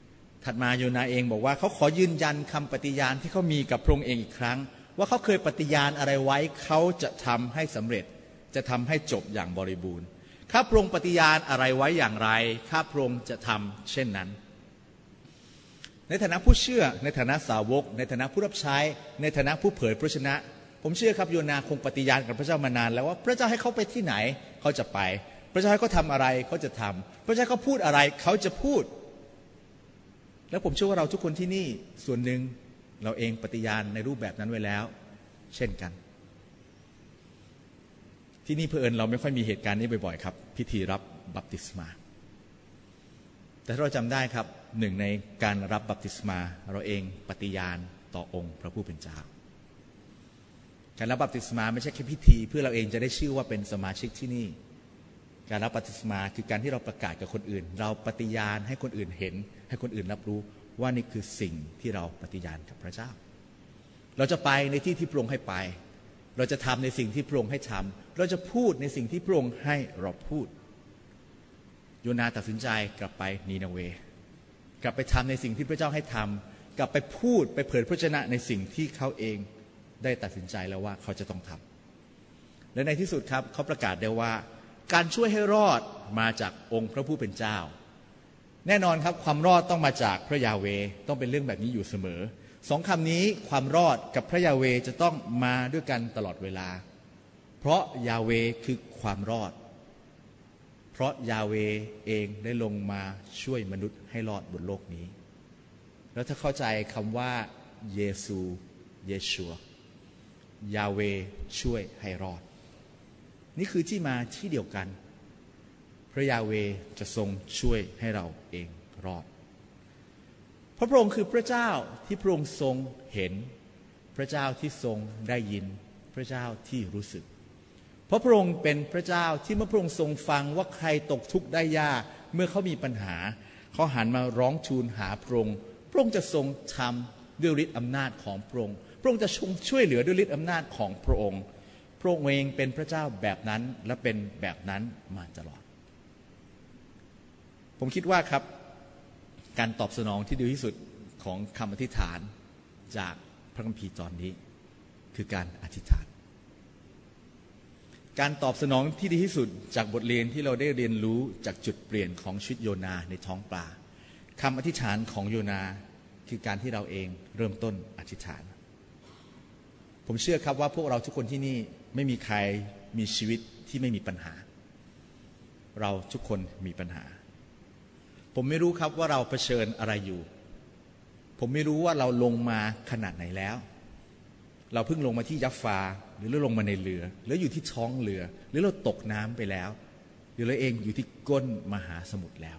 ถัดมาโยนาเองบอกว่าเขาขอยืนยันคำปฏิญาณที่เขามีกับพระองค์เองอีกครั้งว่าเขาเคยปฏิญาณอะไรไว้เขาจะทำให้สำเร็จจะทำให้จบอย่างบริบูรณ์ข้าพระองค์ปฏิญาณอะไรไว้อย่างไรข้าพระองค์จะทำเช่นนั้นในฐานะผู้เชื่อในฐานะสาวกในฐานะผู้รับใช้ในฐานะผู้เผยพระชนะผมเชื่อครับโยนาคงปฏิญาณกับพระเจ้ามานานแล้วว่าพระเจ้าให้เขาไปที่ไหนเขาจะไปพระเจ้าให้เขาทำอะไรเขาจะทำพระเจ้าให้เขาพูดอะไรเขาจะพูดแล้วผมเชื่อว่าเราทุกคนที่นี่ส่วนหนึ่งเราเองปฏิญาณในรูปแบบนั้นไว้แล้วเช่นกันที่นี่เผอิญเราไม่ค่อยมีเหตุการณ์นี้บ่อยๆครับพิธีรับบัพติศมาแต่ถ้าเราจำได้ครับหนึ่งในการรับบัพติศมาเราเองปฏิญาณต่อองค์พระผู้เป็นเจ้าการรับบัพติศมาไม่ใช่แค่พิธีเพื่อเราเองจะได้ชื่อว่าเป็นสมาชิกที่นี่การรับบัพติศมาคือการที่เราประกาศกับคนอื่นเราปฏิญาณให้คนอื่นเห็นให้คนอื่นรับรู้ว่านี่คือสิ่งที่เราปฏิญาณกับพระเจ้าเราจะไปในที่ที่พระองค์ให้ไปเราจะทำในสิ่งที่พระองค์ให้ทำเราจะพูดในสิ่งที่พระองค์ให้เราพูดโยนาตัดสินใจกลับไปนีนาเวกลับไปทำในสิ่งที่พระเจ้าให้ทำกลับไปพูดไปเผยพระชนะในสิ่งที่เขาเองได้ตัดสินใจแล้วว่าเขาจะต้องทำและในที่สุดครับเขาประกาศได้ว่าการช่วยให้รอดมาจากองค์พระผู้เป็นเจ้าแน่นอนครับความรอดต้องมาจากพระยาเวห์ต้องเป็นเรื่องแบบนี้อยู่เสมอสองคำนี้ความรอดกับพระยาเวห์จะต้องมาด้วยกันตลอดเวลาเพราะยาเวห์คือความรอดเพราะยาเวห์เองได้ลงมาช่วยมนุษย์ให้รอดบนโลกนี้แล้วถ้าเข้าใจคำว่าเยซูเยชัวยาเวห์ช่วยให้รอดนี่คือที่มาที่เดียวกันพระยาเวห์จะทรงช่วยให้เราเองรอดเพราะพระองค์คือพระเจ้าที่พระองค์ทรงเห็นพระเจ้าที่ทรงได้ยินพระเจ้าที่รู้สึกเพราะพระองค์เป็นพระเจ้าที่เมื่อพระองค์ทรงฟังว่าใครตกทุกข์ได้ยากเมื่อเขามีปัญหาเขาหันมาร้องทูลหาพระองค์พระองค์จะทรงทำด้วยฤทธิ์อำนาจของพระองค์พระองค์จะทรงช่วยเหลือด้วยฤทธิ์อำนาจของพระองค์พระองค์เองเป็นพระเจ้าแบบนั้นและเป็นแบบนั้นมาตลอดผมคิดว่าครับการตอบสนองที่ดีที่สุดของคำอธิษฐานจากพระคัมภีร์ตอนนี้คือการอธิษฐานการตอบสนองที่ดีที่สุดจากบทเรียนที่เราได้เรียนรู้จากจุดเปลี่ยนของชีวิตโยนาในท้องปลาคำอธิษฐานของโยนาคือการที่เราเองเริ่มต้นอธิษฐานผมเชื่อครับว่าพวกเราทุกคนที่นี่ไม่มีใครมีชีวิตที่ไม่มีปัญหาเราทุกคนมีปัญหาผมไม่รู้ครับว่าเราเผชิญอะไรอยู่ผมไม่รู้ว่าเราลงมาขนาดไหนแล้วเราเพิ่งลงมาที่ยัฟฟาหรือเราลงมาในเรือหรืออยู่ที่ท้องเรือหรือเราตกน้ำไปแล้วหรือเราเองอยู่ที่ก้นมหาสมุทรแล้ว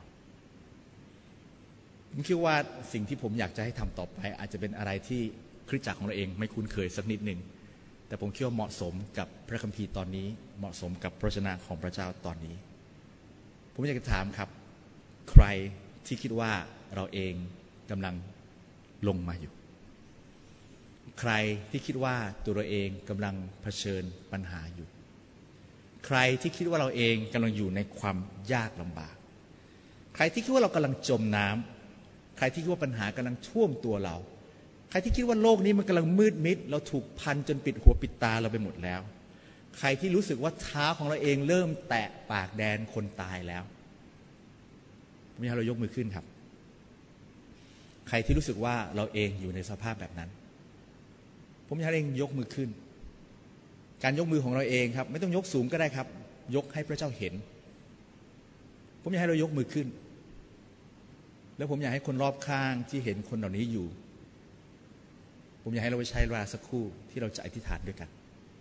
ผมคิดว่าสิ่งที่ผมอยากจะให้ทำต่อไปอาจจะเป็นอะไรที่คริสตจักรของเราเองไม่คุ้นเคยสักนิดหนึ่งแต่ผมคิดว่าเหมาะสมกับพระคัมภีร์ตอนนี้เหมาะสมกับพระวจนะของพระเจ้าตอนนี้ผมอยากจะถามครับใครที่คิดว่าเราเองกำลังลงมาอยู่ใครที่คิดว่าตัวเราเองกำลังเผชิญปัญหาอยู่ใครที่คิดว่าเราเองกำลังอยู่ในความยากลำบากใครที่คิดว่าเรากำลังจมน้ำใครที่คิดว่าปัญหากำลังท่วมตัวเราใครที่คิดว่าโลกนี้มันกำลังมืดมิดเราถูกพันจนปิดหัวปิดตาเราไปหมดแล้วใครที่รู้สึกว่าเท้าของเราเองเริ่มแตะปากแดนคนตายแล้วไม่ให้เรายกมือขึ้นครับใครที่รู้สึกว่าเราเองอยู่ในสภาพแบบนั้นผมอยากให้เองยกมือขึ้นการยกมือของเราเองครับไม่ต้องยกสูงก็ได้ครับยกให้พระเจ้าเห็นผมอยากให้เรายกมือขึ้นแล้วผมอยากให้คนรอบข้างที่เห็นคนเหล่านี้อยู่ผมอยากให้เราไปใช้เวลาสักครู่ที่เราจะอธิษฐานด้วยกัน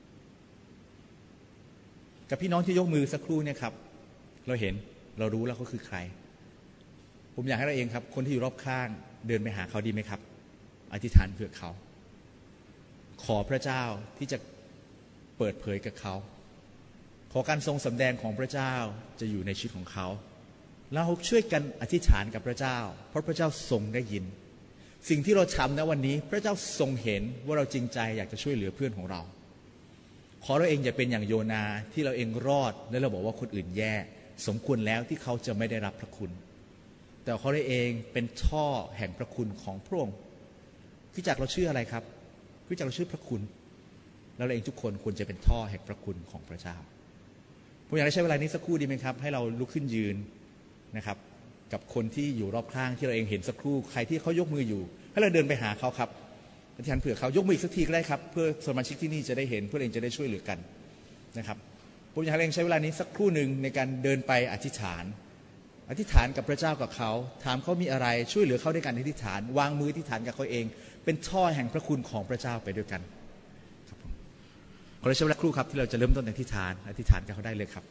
กับพี่น้องที่ยกมือสักครู่เนี่ยครับเราเห็นเรารู้แล้วเขาคือใครผมอยากให้เราเองครับคนที่อยู่รอบข้างเดินไปหาเขาดีไหมครับอธิษฐานเพื่อเขาขอพระเจ้าที่จะเปิดเผยกับเขาขอการทรงสำแดงของพระเจ้าจะอยู่ในชีวิตของเขาแล้วช่วยกันอธิษฐานกับพระเจ้าเพราะพระเจ้าทรงได้ยินสิ่งที่เราทำณวันนี้พระเจ้าทรงเห็นว่าเราจริงใจอยากจะช่วยเหลือเพื่อนของเราขอเราเองอย่าเป็นอย่างโยนาที่เราเองรอดแล้วเราบอกว่าคนอื่นแย่สมควรแล้วที่เขาจะไม่ได้รับพระคุณแต่เขาเองเป็นท่อแห่งพระคุณของพระองค์คริสตจักรเราชื่ออะไรครับคริสตจักรเราชื่อพระคุณแล้วเราเองทุกคนควรจะเป็นท่อแห่งพระคุณของพระเจ้าผมอยากใช้เวลานี้สักครู่ดีไหมครับให้เราลุกขึ้นยืนนะครับกับคนที่อยู่รอบข้างที่เราเองเห็นสักครู่ใครที่เขายกมืออยู่ให้เราเดินไปหาเขาครับอธิษฐานเผื่อเขายกมืออีกสักทีก็ได้ครับเพื่อสมาชิกที่นี่จะได้เห็นเพื่อเองจะได้ช่วยเหลือกันนะครับผมอยากให้เองใช้เวลานี้สักครู่หนึ่งในการเดินไปอธิษฐานอธิษฐานกับพระเจ้ากับเขาถามเขามีอะไรช่วยเหลือเขาด้วยกันอธิษฐานวางมืออธิษฐานกับเขาเองเป็นท่อแห่งพระคุณของพระเจ้าไปด้วยกันครับผมขอใช้เวลาครู่ครับที่เราจะเริ่มต้นอธิษฐานอธิษฐานกับเขาได้เลยครับ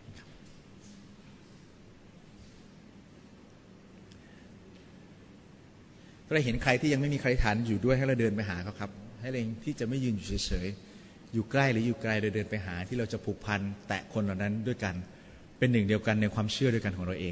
ถ้าเราเห็นใครที่ยังไม่มีใครฐานอยู่ด้วยให้เราเดินไปหาเขาครับให้เราเองที่จะไม่ยืนอยู่เฉยๆอยู่ใกล้หรืออยู่ไกลเราเดินไปหาที่เราจะผูกพันแตะคนเหล่านั้นด้วยกันเป็นหนึ่งเดียวกันในความเชื่อด้วยกันของเราเอง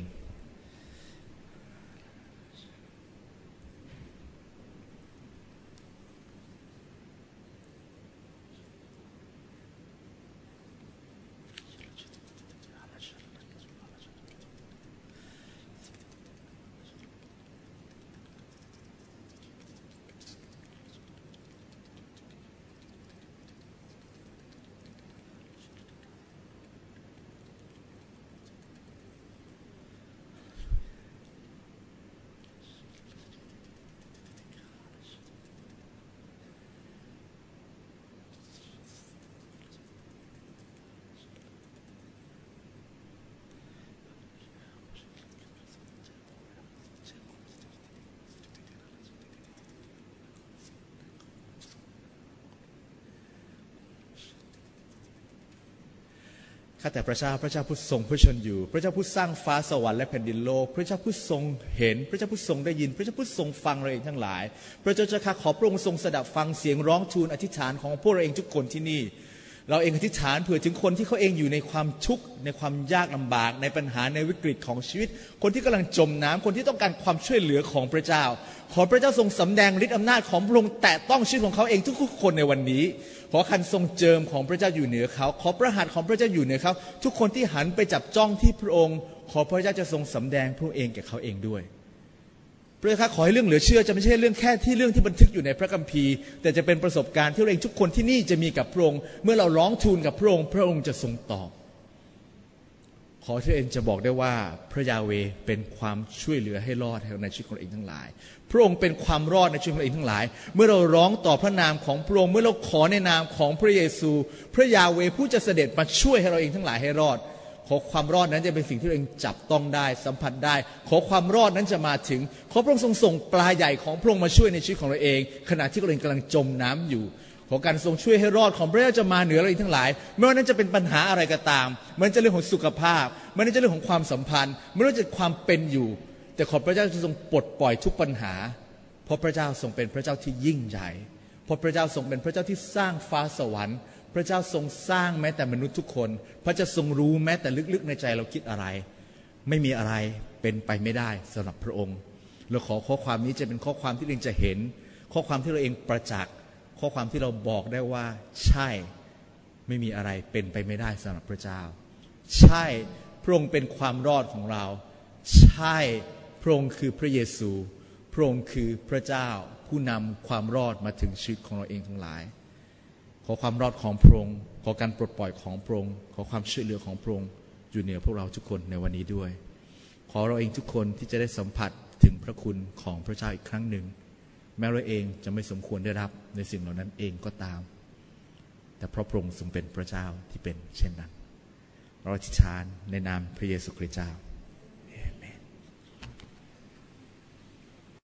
ข้าแต่พระเจ้าพระเจ้าผู้ทรงพระชนอยู่พระเจ้าผู้สร้างฟ้าสวรรค์และแผ่นดินโลกพระเจ้าผู้ทรงเห็นพระเจ้าผู้ทรงได้ยินพระเจ้าผู้ทรงฟังเราเองทั้งหลายพระเจ้าจะข้าขอพระองค์ทรงสดับฟังเสียงร้องทูลอธิษฐานของพวกเราเองทุกคนที่นี่เราเองอธิษฐานเผื่อถึงคนที่เขาเองอยู่ในความทุกข์ในความยากลำบากในปัญหาในวิกฤตของชีวิตคนที่กำลังจมน้ำคนที่ต้องการความช่วยเหลือของพระเจ้าขอพระเจ้าทรงสำแดงฤทธิ์อำนาจของพระองค์แตะต้องชีวิตของเขาเองทุกๆคนในวันนี้ขอคันทรงเจิมของพระเจ้าอยู่เหนือเขาขอพระหัตถ์ของพระเจ้าอยู่เหนือเขาทุกคนที่หันไปจับจ้องที่พระองค์ขอพระเจ้าจะทรงสำแดงพระองค์เองแก่เขาเองด้วยพระเจ้าขอให้เรื่องเหลือเชื่อจะไม่ใช่เรื่องแค่ที่เรื่องที่บันทึกอยู่ในพระคัมภีร์แต่จะเป็นประสบการณ์ที่เราเองทุกคนที่นี่จะมีกับพระองค์เมื่อเราร้องทูลกับพระองค์พระองค์จะทรงตอบขอที่เองจะบอกได้ว่าพระยาเวห์เป็นความช่วยเหลือให้รอดในชีวิตของเราเองทั้งหลายพระองค์เป็นความรอดในชีวิตของเราเองทั้งหลายเมื่อเราร้องต่อพระนามของพระองค์เมื่อเราขอในนามของพระเยซูพระยาเวห์ผู้จะเสด็จมาช่วยให้เราเองทั้งหลายให้รอดขอความรอดนั้นจะเป็นสิ่งที่เราเองจับต้องได้สัมผัสได้ขอความรอดนั้นจะมาถึงขอพระองค์ทรงส่งปลาใหญ่ของพระองค์มาช่วยในชีวิตของเราเองขณะที่เราเองกำลังจมน้ำอยู่ขอการทรงช่วยให้รอดของพระเจ้าจะมาเหนือเราเองทั้งหลายไม่ว่านั้นจะเป็นปัญหาอะไรก็ตามมันจะเรื่องของสุขภาพมันจะเรื่องของความสัมพันธ์ไม่ว่าจะความเป็นอยู่แต่ขอพระเจ้าจะทรงปลดปล่อยทุกปัญหาเพราะพระเจ้าทรงเป็นพระเจ้าที่ยิ่งใหญ่เพราะพระเจ้าทรงเป็นพระเจ้าที่สร้างฟ้าสวรรค์พระเจ้าทรงสร้างแม้แต่มนุษย์ทุกคนพระเจ้าทรงรู้แม้แต่ลึกๆในใจเราคิดอะไรไม่มีอะไรเป็นไปไม่ได้สำหรับพระองค์เราขอข้อความนี้จะเป็นข้อความที่เราเองจะเห็นข้อความที่เราเองประจักษ์ข้อความที่เราบอกได้ว่าใช่ไม่มีอะไรเป็นไปไม่ได้สำหรับพระเจ้าใช่พระองค์เป็นความรอดของเราใช่พระองค์คือพระเยซูพระองค์คือพระเจ้าผู้นำความรอดมาถึงชีวิตของเราเองทั้งหลายขอความรอดของพระองค์ขอการปลดปล่อยของพระองค์ขอความช่วยเหลือของพระองค์อยู่เหนือพวกเราทุกคนในวันนี้ด้วยขอเราเองทุกคนที่จะได้สัมผัสถึงพระคุณของพระเจ้าอีกครั้งหนึ่งแม้เราเองจะไม่สมควรได้รับในสิ่งเหล่านั้นเองก็ตามแต่เพราะพระองค์ทรงเป็นพระเจ้าที่เป็นเช่นนั้นเราอธิษฐานในนามพระเยซูคริสต์เจ้า